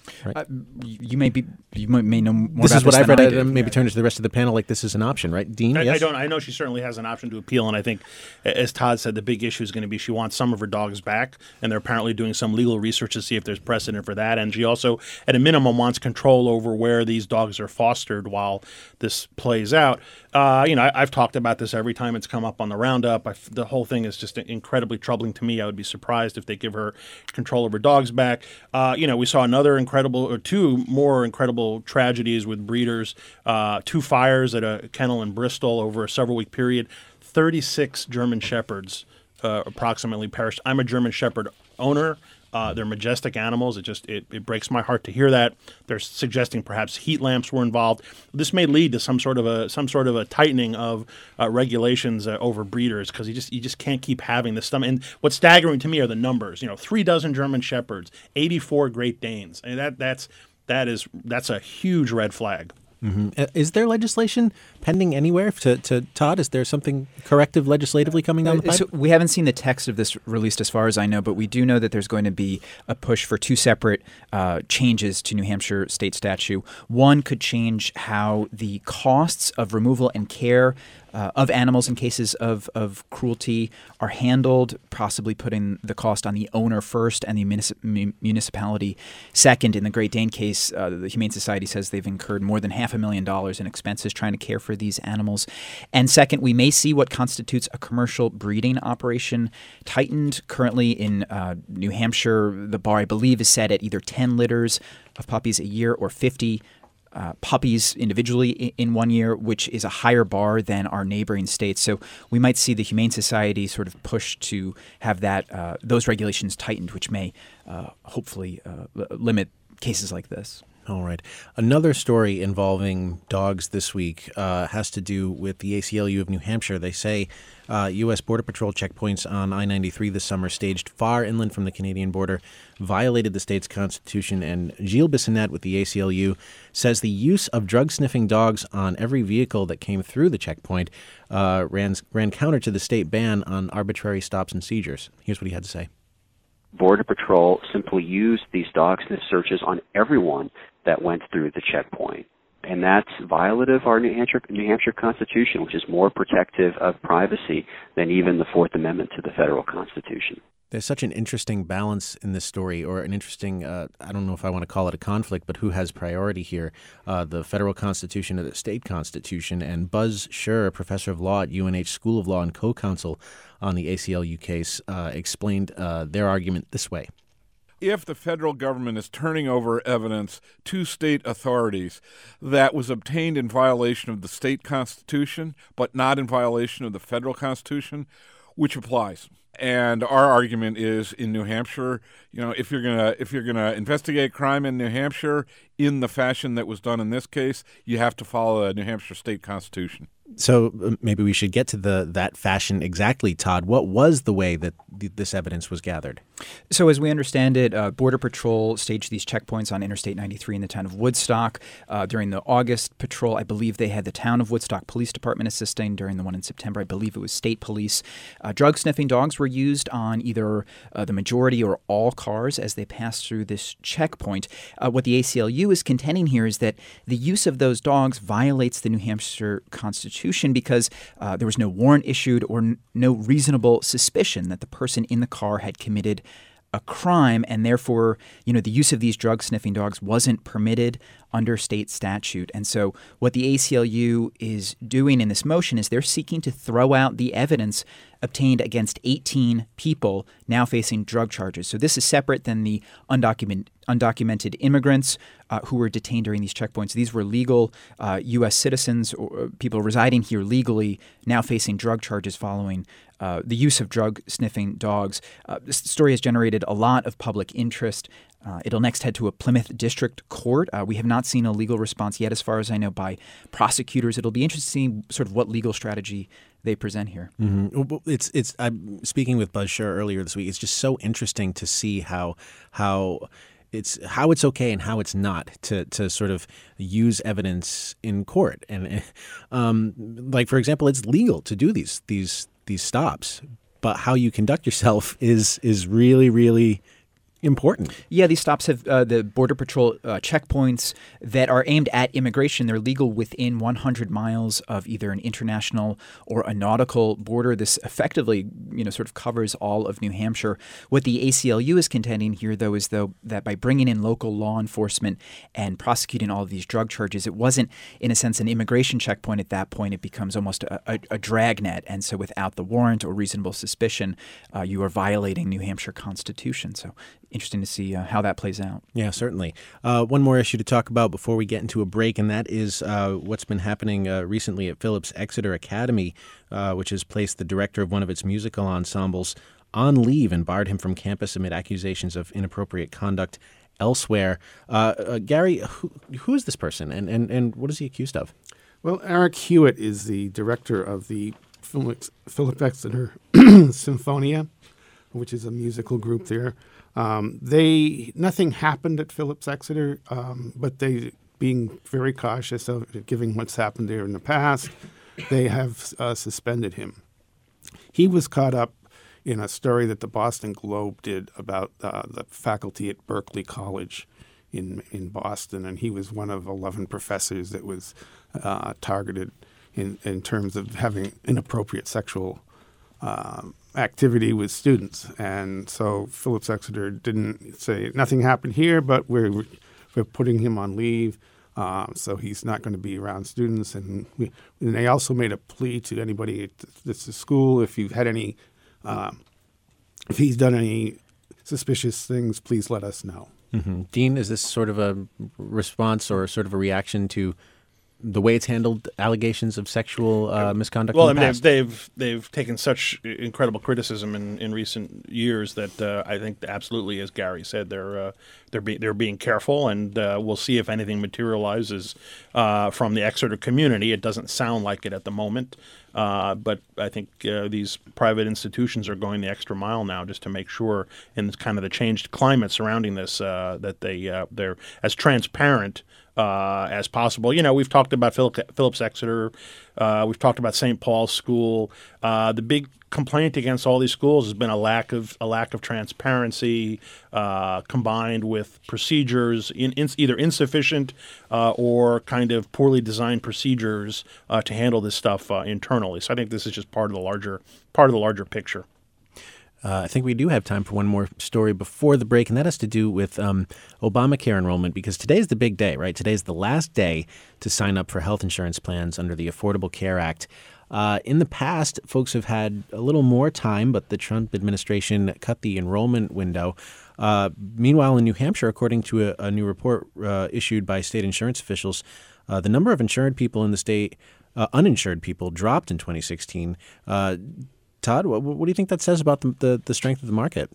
Right? Uh, you may be, you may, may know more this about is what this I've than read. I I'd did. maybe turn it to the rest of the panel like this is an option, right? Dean, I, yes? I don't. I know she certainly has an option to appeal, and I think, as Todd said, the big issue is going to be she wants some of her dogs back, and they're apparently doing some legal research to see if there's precedent for that. And she also, at a minimum, wants control over where these dogs are fostered while this plays out. Uh, you know, I, I've talked about this every time it's come up on the roundup. I, the whole thing is just incredibly troubling to me. I would be surprised if they give her control of her dogs back. Uh, you know, we saw another incredible, or two more incredible tragedies with breeders. Uh, two fires at a kennel in Bristol over a several-week period. thirty-six German Shepherds uh, approximately perished. I'm a German Shepherd owner. Uh, they're majestic animals. It just it, it breaks my heart to hear that. They're suggesting perhaps heat lamps were involved. This may lead to some sort of a some sort of a tightening of uh, regulations uh, over breeders, because you just you just can't keep having this stuff. And what's staggering to me are the numbers. You know, three dozen German Shepherds, eighty-four Great Danes. I mean, that that's that is that's a huge red flag. Mm-hmm. Uh, Is there legislation pending anywhere? To, to Todd, is there something corrective legislatively coming down the pipe? So we haven't seen the text of this released as far as I know, but we do know that there's going to be a push for two separate uh, changes to New Hampshire state statute. One could change how the costs of removal and care Uh, of animals in cases of, of cruelty are handled, possibly putting the cost on the owner first and the municip- municipality second. In the Great Dane case, uh, the Humane Society says they've incurred more than half a million dollars in expenses trying to care for these animals. And second, we may see what constitutes a commercial breeding operation tightened. Currently in uh, New Hampshire, the bar, I believe, is set at either ten litters of puppies a year or fifty Uh, puppies individually in, in one year, which is a higher bar than our neighboring states. So we might see the Humane Society sort of push to have that uh, those regulations tightened, which may uh, hopefully uh, l- limit cases like this. All right. Another story involving dogs this week uh, has to do with the A C L U of New Hampshire. They say uh, U S Border Patrol checkpoints on I ninety-three this summer, staged far inland from the Canadian border, violated the state's constitution. And Gilles Bissonnette with the A C L U says the use of drug-sniffing dogs on every vehicle that came through the checkpoint uh, ran, ran counter to the state ban on arbitrary stops and seizures. Here's what he had to say. Border Patrol simply used these dog sniff searches on everyone that went through the checkpoint. And that's violative of our New Hampshire, New Hampshire Constitution, which is more protective of privacy than even the Fourth Amendment to the federal Constitution. There's such an interesting balance in this story, or an interesting, uh, I don't know if I want to call it a conflict, but who has priority here, uh, the federal Constitution or the state Constitution. And Buzz Scher, a professor of law at U N H School of Law and co-counsel on the A C L U case, uh, explained uh, their argument this way. If the federal government is turning over evidence to state authorities that was obtained in violation of the state constitution, but not in violation of the federal constitution, which applies? And our argument is, in New Hampshire, you know, if you're gonna if you're gonna investigate crime in New Hampshire in the fashion that was done in this case, you have to follow the New Hampshire state constitution. So uh, maybe we should get to the that fashion exactly, Todd. What was the way that th- this evidence was gathered? So as we understand it, uh, Border Patrol staged these checkpoints on Interstate ninety-three in the town of Woodstock. Uh, during the August patrol, I believe they had the town of Woodstock Police Department assisting. During the one in September, I believe it was state police. Uh, drug sniffing dogs were used on either uh, the majority or all cars as they passed through this checkpoint. Uh, what the A C L U is contending here is that the use of those dogs violates the New Hampshire Constitution because uh, there was no warrant issued or n- no reasonable suspicion that the person in the car had committed a crime, and therefore, you know, the use of these drug sniffing dogs wasn't permitted under state statute. And so what the A C L U is doing in this motion is they're seeking to throw out the evidence obtained against eighteen people now facing drug charges. So this is separate than the undocumented undocumented immigrants uh, who were detained during these checkpoints. These were legal uh, U S citizens or people residing here legally now facing drug charges following uh, the use of drug sniffing dogs. Uh, this story has generated a lot of public interest. Uh, it'll next head to a Plymouth District Court. Uh, we have not seen a legal response yet, as far as I know, by prosecutors. It'll be interesting to see sort of what legal strategy they present here. Mm-hmm. It's it's. I'm speaking with Buzz Scher earlier this week. It's just so interesting to see how how. It's how it's okay and how it's not to, to sort of use evidence in court. And um, like, for example, it's legal to do these these these stops, but how you conduct yourself is is really, really important. Yeah, these stops have uh, the Border Patrol uh, checkpoints that are aimed at immigration. They're legal within one hundred miles of either an international or a nautical border. This effectively, you know, sort of covers all of New Hampshire. What the A C L U is contending here, though, is though that by bringing in local law enforcement and prosecuting all of these drug charges, it wasn't, in a sense, an immigration checkpoint. At that point, it becomes almost a, a, a dragnet. And so without the warrant or reasonable suspicion, uh, you are violating New Hampshire Constitution. So interesting to see uh, how that plays out. Yeah, certainly. Uh, one more issue to talk about before we get into a break, and that is uh, what's been happening uh, recently at Phillips Exeter Academy, uh, which has placed the director of one of its musical ensembles on leave and barred him from campus amid accusations of inappropriate conduct elsewhere. Uh, uh, Gary, who, who is this person, and, and, and what is he accused of? Well, Eric Hewitt is the director of the Phillips, Phillips Exeter Symphonia, which is a musical group there. Um, they nothing happened at Phillips Exeter, um, but they, being very cautious of giving what's happened there in the past, they have uh, suspended him. He was caught up in a story that the Boston Globe did about uh, the faculty at Berkeley College in in Boston, and he was one of eleven professors that was uh, targeted in, in terms of having inappropriate sexual um, activity with students. And so Phillips Exeter didn't say nothing happened here, but we're we're putting him on leave, um, so he's not going to be around students. And, we, and they also made a plea to anybody at this school, if you've had any, um, if he's done any suspicious things, please let us know. Mm-hmm. Dean, is this sort of a response or sort of a reaction to the way it's handled allegations of sexual uh, misconduct? Well, in the I mean, past? they've, they've they've taken such incredible criticism in, in recent years that uh, I think absolutely, as Gary said, they're uh, they're being they're being careful, and uh, we'll see if anything materializes uh, from the Exeter community. It doesn't sound like it at the moment, uh, but I think uh, these private institutions are going the extra mile now just to make sure, in kind of the changed climate surrounding this, uh, that they uh, they're as transparent Uh, as possible. You know, we've talked about Phil- Phillips Exeter. Uh, we've talked about Saint Paul's School. Uh, the big complaint against all these schools has been a lack of a lack of transparency, uh, combined with procedures in, in either insufficient uh, or kind of poorly designed procedures uh, to handle this stuff uh, internally. So I think this is just part of the larger part of the larger picture. Uh, I think we do have time for one more story before the break, and that has to do with um, Obamacare enrollment, because today's the big day, right? Today's the last day to sign up for health insurance plans under the Affordable Care Act. Uh, in the past, folks have had a little more time, but the Trump administration cut the enrollment window. Uh, meanwhile, in New Hampshire, according to a, a new report uh, issued by state insurance officials, uh, the number of insured people in the state, uh, uninsured people, dropped in twenty sixteen. Uh, Todd, what, what do you think that says about the, the, the strength of the market?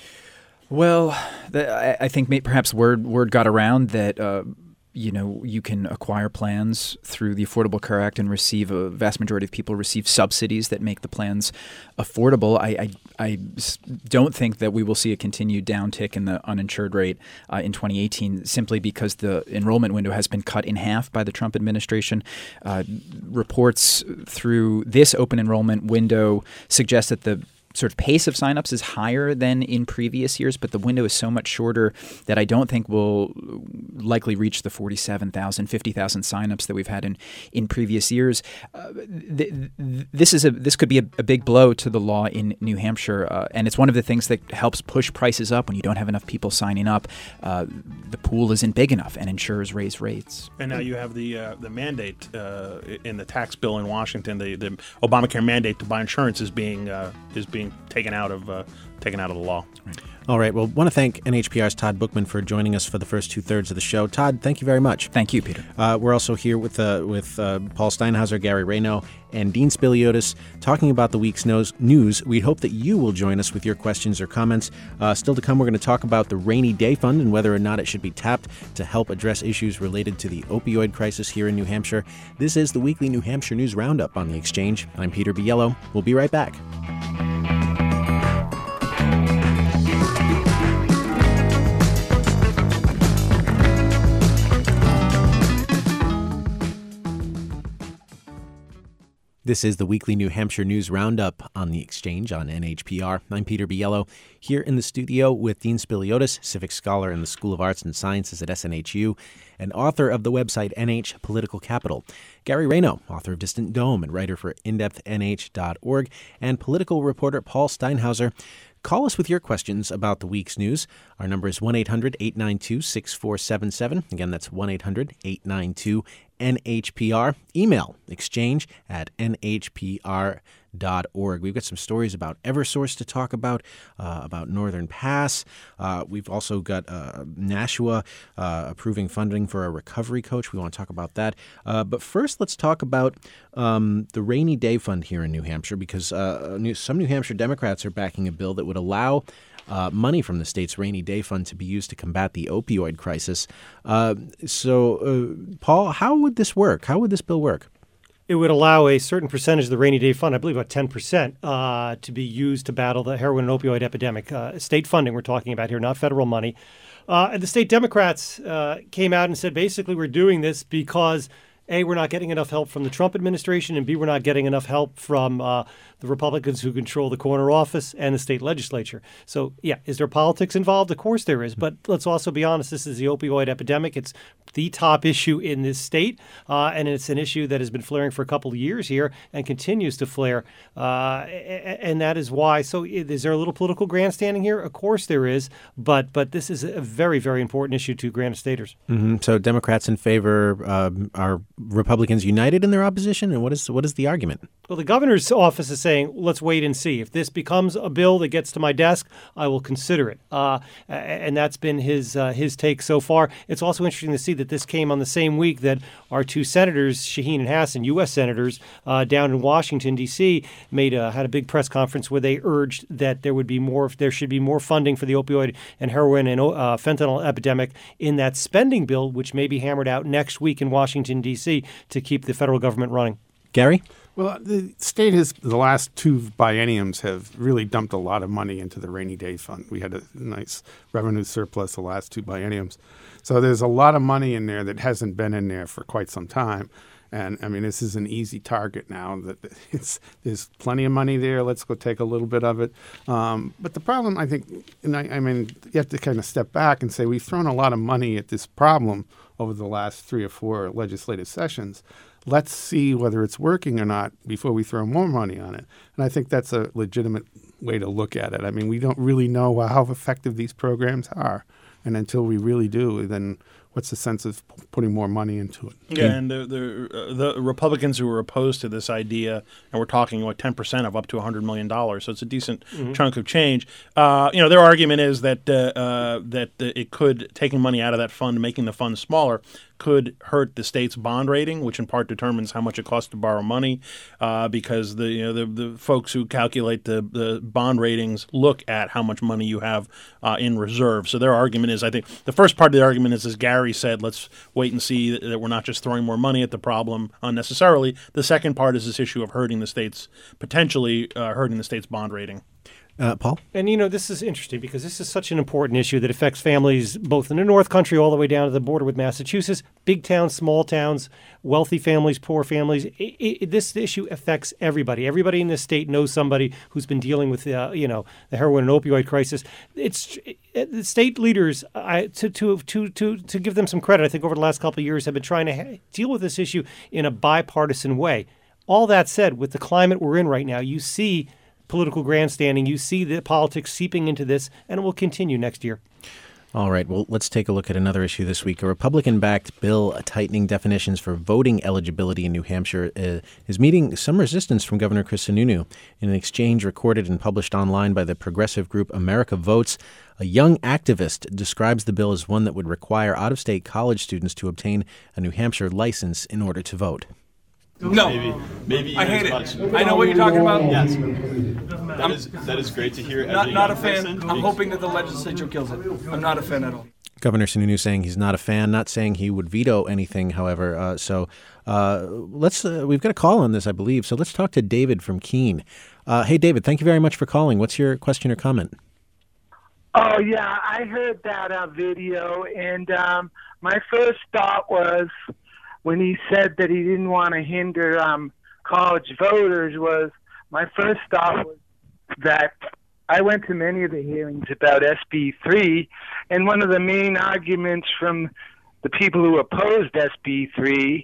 Well, the, I, I think may, perhaps word word got around that uh, you know you can acquire plans through the Affordable Care Act and receive a vast majority of people receive subsidies that make the plans affordable. I, I, I don't think that we will see a continued downtick in the uninsured rate uh, in twenty eighteen, simply because the enrollment window has been cut in half by the Trump administration. Uh, reports through this open enrollment window suggest that the sort of pace of signups is higher than in previous years, but the window is so much shorter that I don't think we'll likely reach the forty-seven thousand, fifty thousand signups that we've had in, in previous years. Uh, th- th- this is a this could be a, a big blow to the law in New Hampshire, uh, and it's one of the things that helps push prices up when you don't have enough people signing up. Uh, the pool isn't big enough, and insurers raise rates. And now you have the uh, the mandate uh, in the tax bill in Washington. The, the Obamacare mandate to buy insurance is being uh, is being taken out of uh, taken out of the law. Right. All right. Well, want to thank N H P R's Todd Bookman for joining us for the first two thirds of the show. Todd, thank you very much. Thank you, Peter. Uh, we're also here with uh, with uh, Paul Steinhauser, Gary Rayno, and Dean Spiliotis talking about the week's news. We hope that you will join us with your questions or comments. Uh, still to come, we're going to talk about the Rainy Day Fund and whether or not it should be tapped to help address issues related to the opioid crisis here in New Hampshire. This is the weekly New Hampshire News Roundup on The Exchange. I'm Peter Biello. We'll be right back. This is the weekly New Hampshire News Roundup on The Exchange on N H P R. I'm Peter Biello, here in the studio with Dean Spiliotis, civic scholar in the School of Arts and Sciences at S N H U, and author of the website N H Political Capital. Gary Rayno, author of Distant Dome and writer for in depth N H dot org, and political reporter Paul Steinhauser. Call us with your questions about the week's news. Our number is one eight hundred eight nine two six four seven seven. Again, that's one eight hundred eight nine two N H P R. Email exchange at N H P R dot org. We've got some stories about Eversource to talk about, uh, about Northern Pass. Uh, we've also got uh, Nashua uh, approving funding for a recovery coach. We want to talk about that. Uh, but first, let's talk about um, the Rainy Day Fund here in New Hampshire, because uh, new, some New Hampshire Democrats are backing a bill that would allow Uh, money from the state's Rainy Day Fund to be used to combat the opioid crisis. Uh, so, uh, Paul, how would this work? How would this bill work? It would allow a certain percentage of the Rainy Day Fund, I believe about ten percent, uh, to be used to battle the heroin and opioid epidemic. Uh, state funding we're talking about here, not federal money. Uh, and the state Democrats uh, came out and said, basically, we're doing this because A, we're not getting enough help from the Trump administration, and B, we're not getting enough help from uh, the Republicans who control the corner office and the state legislature. So, yeah, is there politics involved? Of course there is. But let's also be honest, this is the opioid epidemic. It's the top issue in this state, uh, and it's an issue that has been flaring for a couple of years here and continues to flare. Uh, and that is why. So is there a little political grandstanding here? Of course there is. But but this is a very, very important issue to Granite Staters. Mm-hmm. So Democrats in favor, um, are Republicans united in their opposition? And what is what is the argument? Well, the governor's office is saying, let's wait and see. If this becomes a bill that gets to my desk, I will consider it. Uh, and that's been his uh, his take so far. It's also interesting to see that this came on the same week that our two senators, Shaheen and Hassan, U S senators, uh, down in Washington, D C, made a, had a big press conference where they urged that there would be more, there should be more funding for the opioid and heroin and uh, fentanyl epidemic in that spending bill, which may be hammered out next week in Washington, D C, to keep the federal government running. Gary? Well, the state has, the last two bienniums have really dumped a lot of money into the Rainy Day Fund. We had a nice revenue surplus the last two bienniums. So there's a lot of money in there that hasn't been in there for quite some time. And, I mean, this is an easy target now. That it's There's plenty of money there. Let's go take a little bit of it. Um, but the problem, I think, and I, I mean, you have to kind of step back and say we've thrown a lot of money at this problem over the last three or four legislative sessions. Let's see whether it's working or not before we throw more money on it. And I think that's a legitimate way to look at it. I mean, we don't really know how effective these programs are. And until we really do, then what's the sense of putting more money into it? Yeah, and the the, uh, the Republicans who were opposed to this idea, and we're talking like ten percent of up to one hundred million dollars, so it's a decent mm-hmm. chunk of change. Uh, you know, their argument is that uh, uh, that uh, it could, taking money out of that fund, making the fund smaller, could hurt the state's bond rating, which in part determines how much it costs to borrow money, uh, because the you know the, the folks who calculate the, the bond ratings look at how much money you have uh, in reserve. So their argument is, I think, the first part of the argument is, as Gary said, let's wait and see that, that we're not just throwing more money at the problem unnecessarily. The second part is this issue of hurting the state's, potentially uh, hurting the state's bond rating. Uh, Paul? And, you know, this is interesting because this is such an important issue that affects families both in the North Country all the way down to the border with Massachusetts, big towns, small towns, wealthy families, poor families. It, it, this issue affects everybody. Everybody in this state knows somebody who's been dealing with, uh, you know, the heroin and opioid crisis. It's it, the state leaders, I, to, to, to, to, to give them some credit, I think over the last couple of years have been trying to ha- deal with this issue in a bipartisan way. All that said, with the climate we're in right now, you see political grandstanding. You see the politics seeping into this, and it will continue next year. All right, well, let's take a look at another issue this week. A Republican-backed bill tightening definitions for voting eligibility in New Hampshire uh, is meeting some resistance from Governor Chris Sununu. In an exchange recorded and published online by the progressive group America Votes, a young activist describes the bill as one that would require out-of-state college students to obtain a New Hampshire license in order to vote. No, maybe, maybe I hate it. much. I know what you're talking about. Yes, that is that is great to hear. Not, not a fan. I'm hoping that the legislature kills it. I'm not a fan at all. Governor Sununu saying he's not a fan, not saying he would veto anything, however. Uh, so uh, let's uh, we've got a call on this, I believe. So let's talk to David from Keene. Uh, hey, David, thank you very much for calling. What's your question or comment? Oh, yeah, I heard that uh, video, and um, my first thought was when he said that he didn't want to hinder um, college voters was my first thought was that I went to many of the hearings about S B three, and one of the main arguments from the people who opposed S B three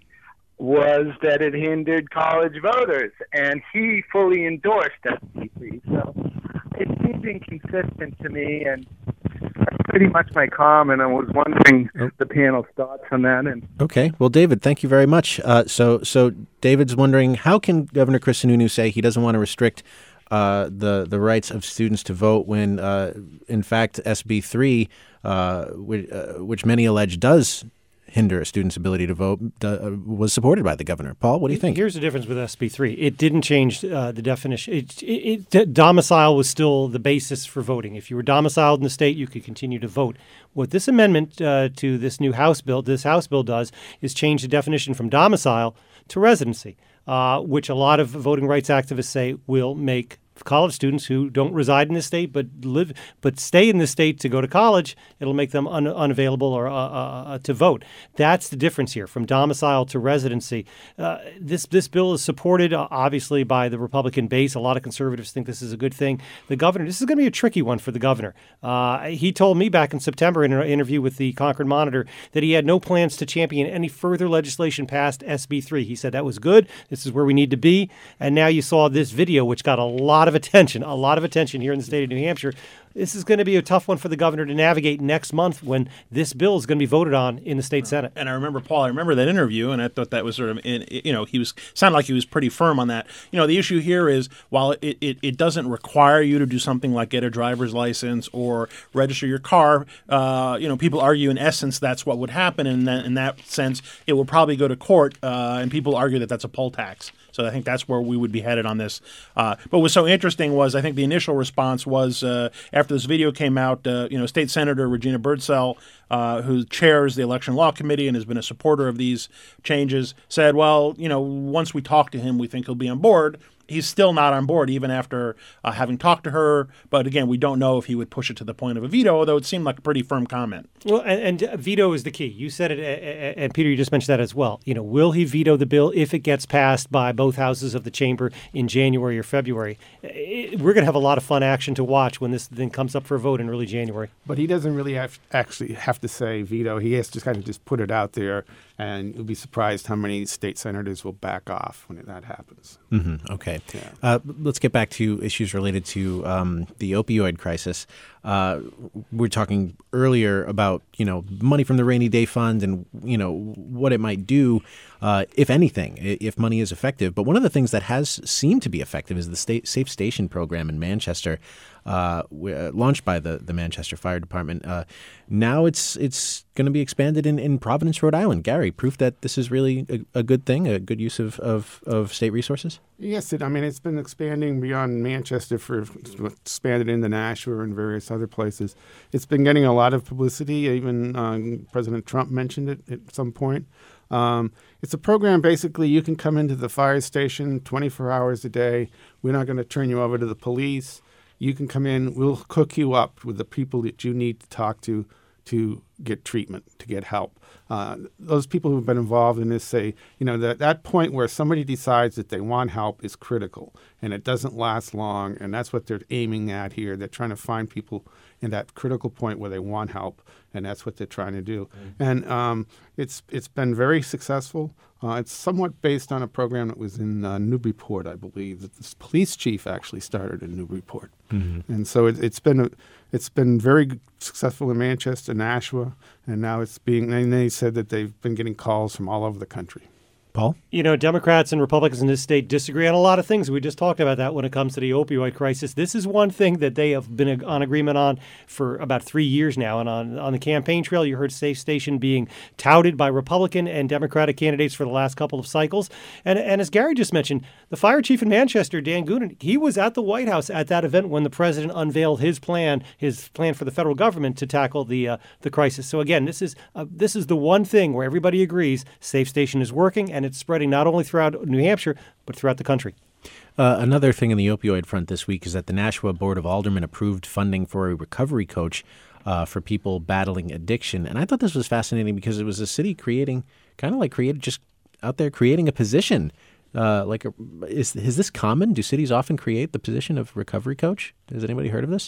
was that it hindered college voters, and he fully endorsed S B three. So it seems inconsistent to me, and that's pretty much my comment. I was wondering oh. the panel's thoughts on that. And Okay. Well, David, thank you very much. Uh, so, so David's wondering, how can Governor Chris Sununu say he doesn't want to restrict uh, the the rights of students to vote when, uh, in fact, S B three, uh, which, uh, which many allege does hinder a student's ability to vote, uh, was supported by the governor. Paul, what do you think? Here's the difference with S B three. It didn't change uh, the definition. It, it, it, domicile was still the basis for voting. If you were domiciled in the state, you could continue to vote. What this amendment uh, to this new House bill, this House bill does, is change the definition from domicile to residency, uh, which a lot of voting rights activists say will make college students who don't reside in the state but live but stay in the state to go to college, it'll make them un, unavailable or uh, uh, to vote. That's the difference here, from domicile to residency. Uh, this this bill is supported uh, obviously by the Republican base. A lot of conservatives think this is a good thing. The governor, this is going to be a tricky one for the governor. Uh, he told me back in September in an interview with the Concord Monitor that he had no plans to champion any further legislation past S B three. He said that was good. This is where we need to be. And now you saw this video, which got a lot of attention, a lot of attention here in the state of New Hampshire. This is going to be a tough one for the governor to navigate next month when this bill is going to be voted on in the state Senate. And I remember, Paul, I remember that interview, and I thought that was sort of, in, you know, he was sounded like he was pretty firm on that. You know, the issue here is, while it, it, it doesn't require you to do something like get a driver's license or register your car, uh, you know, people argue in essence that's what would happen, and in, in that sense, it will probably go to court, uh, and people argue that that's a poll tax. So I think that's where we would be headed on this. Uh, but what was so interesting was, I think the initial response was, uh, after this video came out, uh, you know, State Senator Regina Birdsell, uh, who chairs the Election Law Committee and has been a supporter of these changes, said, well, you know, once we talk to him, we think he'll be on board. He's still not on board, even after uh, having talked to her. But again, we don't know if he would push it to the point of a veto, although it seemed like a pretty firm comment. Well, and, and veto is the key. You said it, and Peter, you just mentioned that as well. You know, will he veto the bill if it gets passed by both houses of the chamber in January or February? It, we're going to have a lot of fun action to watch when this thing comes up for a vote in early January. But he doesn't really have actually have to say veto. He has to kind of just put it out there, and you'll be surprised how many state senators will back off when that happens. Mm-hmm. Okay. Yeah. Uh, let's get back to issues related to um, the opioid crisis. Uh, we were talking earlier about, you know, money from the rainy day fund and, you know, what it might do, uh, if anything, if money is effective. But one of the things that has seemed to be effective is the state Safe Station program in Manchester, uh, launched by the, the Manchester Fire Department. Uh, now it's it's going to be expanded in, in Providence, Rhode Island. Gary, proof that this is really a, a good thing, a good use of, of, of state resources? Yes, it, I mean, it's been expanding beyond Manchester, for expanded into Nashua and various other places. It's been getting a lot of publicity. Even um, President Trump mentioned it at some point. Um, it's a program, basically, you can come into the fire station twenty-four hours a day. We're not going to turn you over to the police. You can come in. We'll hook you up with the people that you need to talk to to get treatment, to get help. Uh, those people who've been involved in this say, you know, that that point where somebody decides that they want help is critical, and it doesn't last long, and that's what they're aiming at here. They're trying to find people in that critical point where they want help, and that's what they're trying to do. Mm-hmm. And um, it's it's been very successful. Uh, it's somewhat based on a program that was in uh, Newburyport, I believe, that the police chief actually started in Newburyport. Mm-hmm. And so it, it's been a, it's been very successful in Manchester, Nashua, and now it's being. And they said that they've been getting calls from all over the country. Paul? You know, Democrats and Republicans in this state disagree on a lot of things. We just talked about that when it comes to the opioid crisis. This is one thing that they have been on agreement on for about three years now. And on, on the campaign trail, you heard Safe Station being touted by Republican and Democratic candidates for the last couple of cycles. And, and as Gary just mentioned, the fire chief in Manchester, Dan Goonan, he was at the White House at that event when the president unveiled his plan, his plan for the federal government to tackle the uh, the crisis. So again, this is uh, this is the one thing where everybody agrees Safe Station is working, and it's spreading not only throughout New Hampshire, but throughout the country. Uh, another thing in the opioid front this week is that the Nashua Board of Aldermen approved funding for a recovery coach uh, for people battling addiction. And I thought this was fascinating because it was a city creating, kind of like created, just out there creating a position Uh, like, a, is is this common? Do cities often create the position of recovery coach? Has anybody heard of this?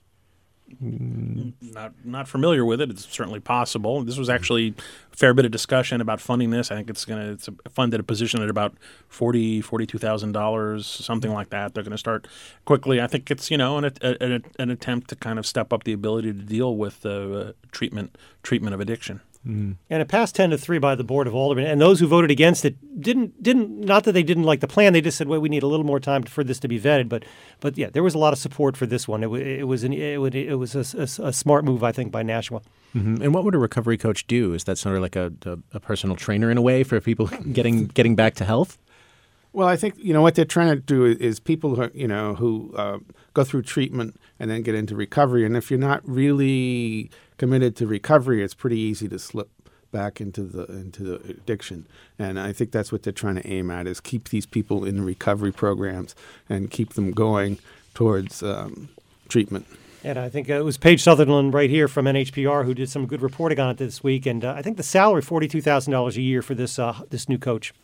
Not not familiar with it. It's certainly possible. This was actually a fair bit of discussion about funding this. I think it's going to it's funded a position at about forty, forty-two thousand dollars, something like that. They're going to start quickly. I think it's you know an, an an attempt to kind of step up the ability to deal with the uh, treatment treatment of addiction. Mm. And it passed ten to three by the Board of Aldermen. And those who voted against it didn't didn't not that they didn't like the plan. They just said, well, we need a little more time for this to be vetted. But but yeah, there was a lot of support for this one. It, it was an, it, would, it was a, a, a smart move, I think, by Nashua. Mm-hmm. And what would a recovery coach do? Is that sort of like a, a, a personal trainer in a way for people getting getting back to health? Well, I think you know what they're trying to do is, is people who you know who uh, go through treatment and then get into recovery. And if you're not really committed to recovery, it's pretty easy to slip back into the into the addiction. And I think that's what they're trying to aim at, is keep these people in recovery programs and keep them going towards um, treatment. And I think uh, it was Paige Sutherland right here from N H P R who did some good reporting on it this week. And uh, I think the salary, forty-two thousand dollars a year for this uh, this new coach.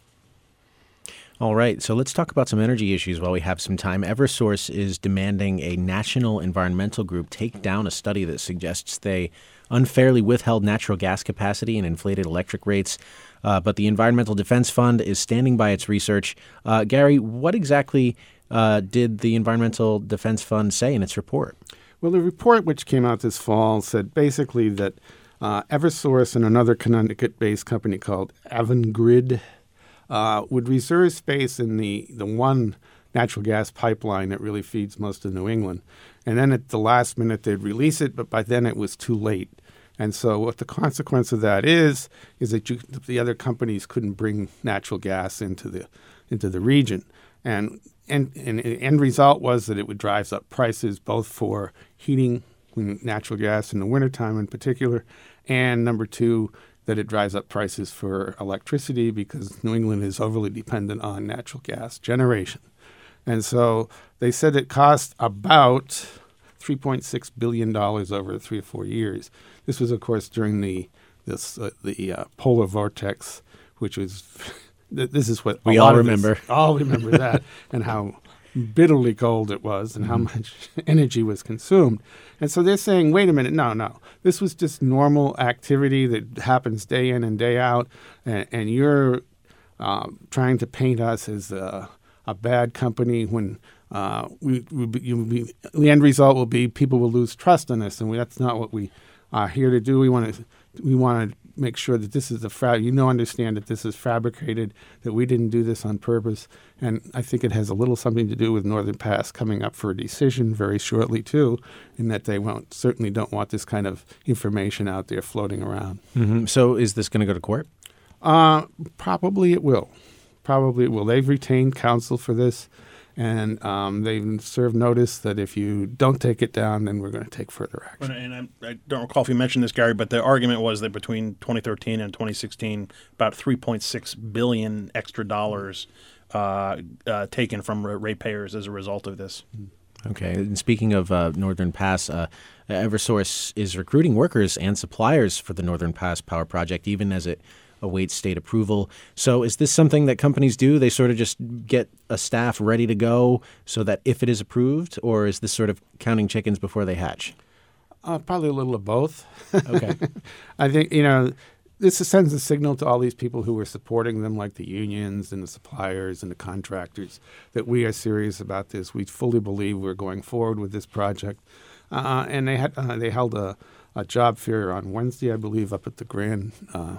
All right, so let's talk about some energy issues while we have some time. Eversource is demanding a national environmental group take down a study that suggests they unfairly withheld natural gas capacity and inflated electric rates. Uh, but the Environmental Defense Fund is standing by its research. Uh, Gary, what exactly uh, did the Environmental Defense Fund say in its report? Well, the report, which came out this fall, said basically that uh, Eversource and another Connecticut-based company called Avangrid Uh, would reserve space in the, the one natural gas pipeline that really feeds most of New England. And then at the last minute, they'd release it, but by then it was too late. And so what the consequence of that is, is that you, the other companies couldn't bring natural gas into the into the region. And, and, and the end result was that it would drive up prices both for heating natural gas in the wintertime in particular, and number two, that it drives up prices for electricity because New England is overly dependent on natural gas generation. And so they said it cost about three point six billion dollars over three or four years. This was, of course, during the this uh, the uh, polar vortex, which was this is what we all remember. This, all remember that, and how bitterly cold it was and mm-hmm. how much energy was consumed. And so they're saying, wait a minute, no, no. This was just normal activity that happens day in and day out, and, and you're uh, trying to paint us as a, a bad company when uh, we, we, you, we, the end result will be people will lose trust in us, and we, that's not what we are here to do. We want to we want to make sure that this is a fra- you know understand that this is fabricated, that we didn't do this on purpose. And I think it has a little something to do with Northern Pass coming up for a decision very shortly too, in that they won't certainly don't want this kind of information out there floating around. Mm-hmm. So is this going to go to court? Uh, probably it will. Probably it will. They've retained counsel for this. And um, they've served notice that if you don't take it down, then we're going to take further action. And I, I don't recall if you mentioned this, Gary, but the argument was that between twenty thirteen and twenty sixteen, about three point six billion dollars extra dollars uh, uh, taken from ratepayers as a result of this. Okay. And speaking of uh, Northern Pass, uh, Eversource is recruiting workers and suppliers for the Northern Pass Power Project, even as it awaits state approval. So is this something that companies do? They sort of just get a staff ready to go so that if it is approved, or is this sort of counting chickens before they hatch? Uh, probably a little of both. Okay. I think, you know, this sends a signal to all these people who are supporting them, like the unions and the suppliers and the contractors, that we are serious about this. We fully believe we're going forward with this project. Uh, and they had uh, they held a, a job fair on Wednesday, I believe, up at the Grand uh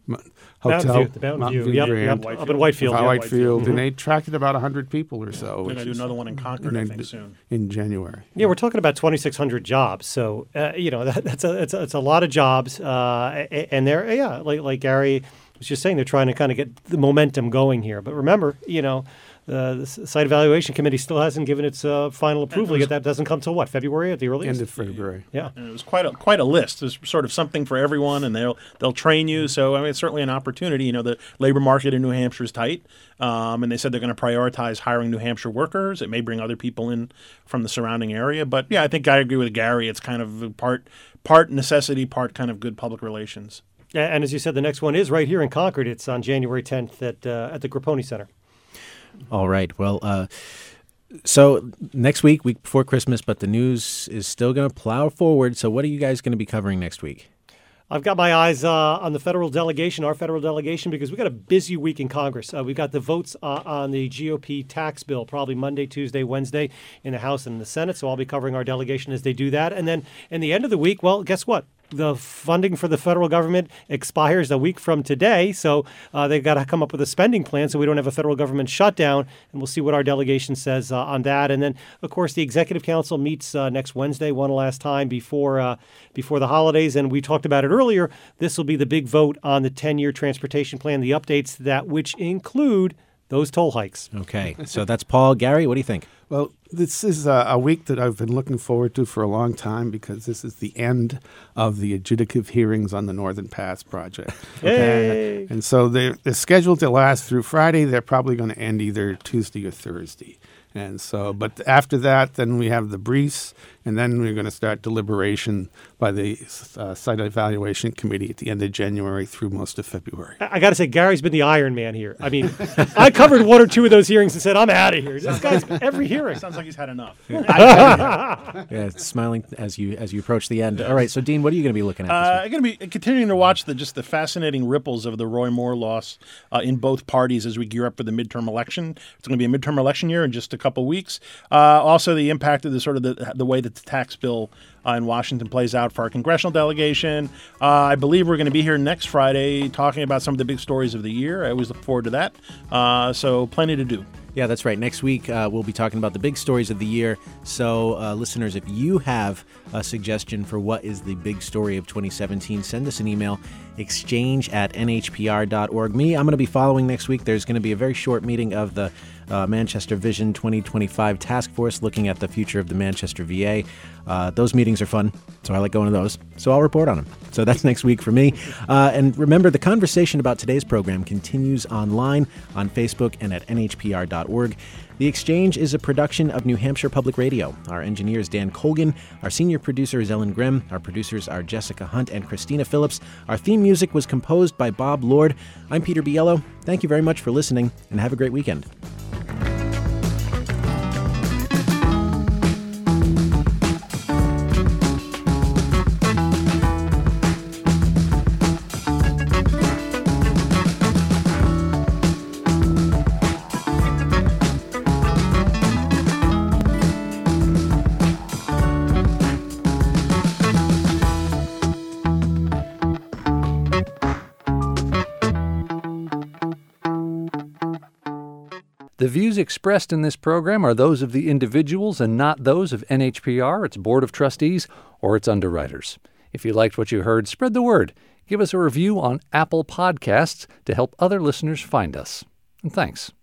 Hotel, Mountain View, the Mountain, Mountain View, View yep, Grand, yep, up in Whitefield. Whitefield, yeah. Whitefield Mm-hmm. And they attracted about one hundred people or so. We're going to do another one in Concord, I think, soon. In January. Yeah, we're talking about twenty-six hundred jobs. So, uh, you know, that, that's a, it's, a, it's a lot of jobs. Uh, and they're, yeah, like, like Gary was just saying, they're trying to kind of get the momentum going here. But remember, you know, Uh, the Site Evaluation Committee still hasn't given its uh, final approval yet. That doesn't come till what, February at the earliest? End of February. Yeah, and it was quite a quite a list. There's sort of something for everyone, and they'll they'll train you. So I mean, it's certainly an opportunity. You know, the labor market in New Hampshire is tight, um, and they said they're going to prioritize hiring New Hampshire workers. It may bring other people in from the surrounding area, but yeah, I think I agree with Gary. It's kind of part part necessity, part kind of good public relations. Yeah, and as you said, the next one is right here in Concord. It's on January tenth at uh, at the Grapponi Center. All right. Well, uh, so next week, week before Christmas, but the news is still going to plow forward. So what are you guys going to be covering next week? I've got my eyes uh, on the federal delegation, our federal delegation, because we've got a busy week in Congress. Uh, we've got the votes uh, on the G O P tax bill, probably Monday, Tuesday, Wednesday in the House and the Senate. So I'll be covering our delegation as they do that. And then in the end of the week, well, guess what? The funding for the federal government expires a week from today, so uh, they've got to come up with a spending plan so we don't have a federal government shutdown, and we'll see what our delegation says uh, on that. And then, of course, the Executive Council meets uh, next Wednesday, one last time before uh, before the holidays, and we talked about it earlier. This will be the big vote on the ten-year transportation plan, the updates to that, which include those toll hikes. Okay, so that's Paul. Gary, what do you think? Well, this is a, a week that I've been looking forward to for a long time because this is the end of the adjudicative hearings on the Northern Pass project. Hey! And, and so they're, they're scheduled to last through Friday. They're probably going to end either Tuesday or Thursday. And so, but after that, then we have the briefs, and then we're going to start deliberation by the uh, site evaluation committee at the end of January through most of February. I, I got to say, Gary's been the Iron Man here. I mean, I covered one or two of those hearings and said, I'm out of here. This guy's every hearing. Sounds like he's had enough. Yeah, smiling as you as you approach the end. All right, so Dean, what are you going to be looking at this Uh, week? I'm going to be continuing to watch the just the fascinating ripples of the Roy Moore loss uh, in both parties as we gear up for the midterm election. It's going to be a midterm election year in just a couple weeks. Uh, also, the impact of the sort of the, the way that the tax bill uh, in Washington plays out for our congressional delegation. Uh, I believe we're going to be here next Friday talking about some of the big stories of the year. I always look forward to that. Uh, so, plenty to do. Yeah, that's right. Next week, uh, we'll be talking about the big stories of the year. So, uh, listeners, if you have a suggestion for what is the big story of twenty seventeen, send us an email, exchange at n h p r dot org. Me, I'm going to be following next week. There's going to be a very short meeting of the uh, Manchester Vision twenty twenty-five Task Force looking at the future of the Manchester V A. Uh, those meetings are fun, so I like going to those. So I'll report on them. So that's next week for me. Uh, and remember, the conversation about today's program continues online on Facebook and at n h p r dot org. The Exchange is a production of New Hampshire Public Radio. Our engineer is Dan Colgan. Our senior producer is Ellen Grimm. Our producers are Jessica Hunt and Christina Phillips. Our theme music was composed by Bob Lord. I'm Peter Biello. Thank you very much for listening, and have a great weekend. The views expressed in this program are those of the individuals and not those of N H P R, its Board of Trustees, or its underwriters. If you liked what you heard, spread the word. Give us a review on Apple Podcasts to help other listeners find us. And thanks.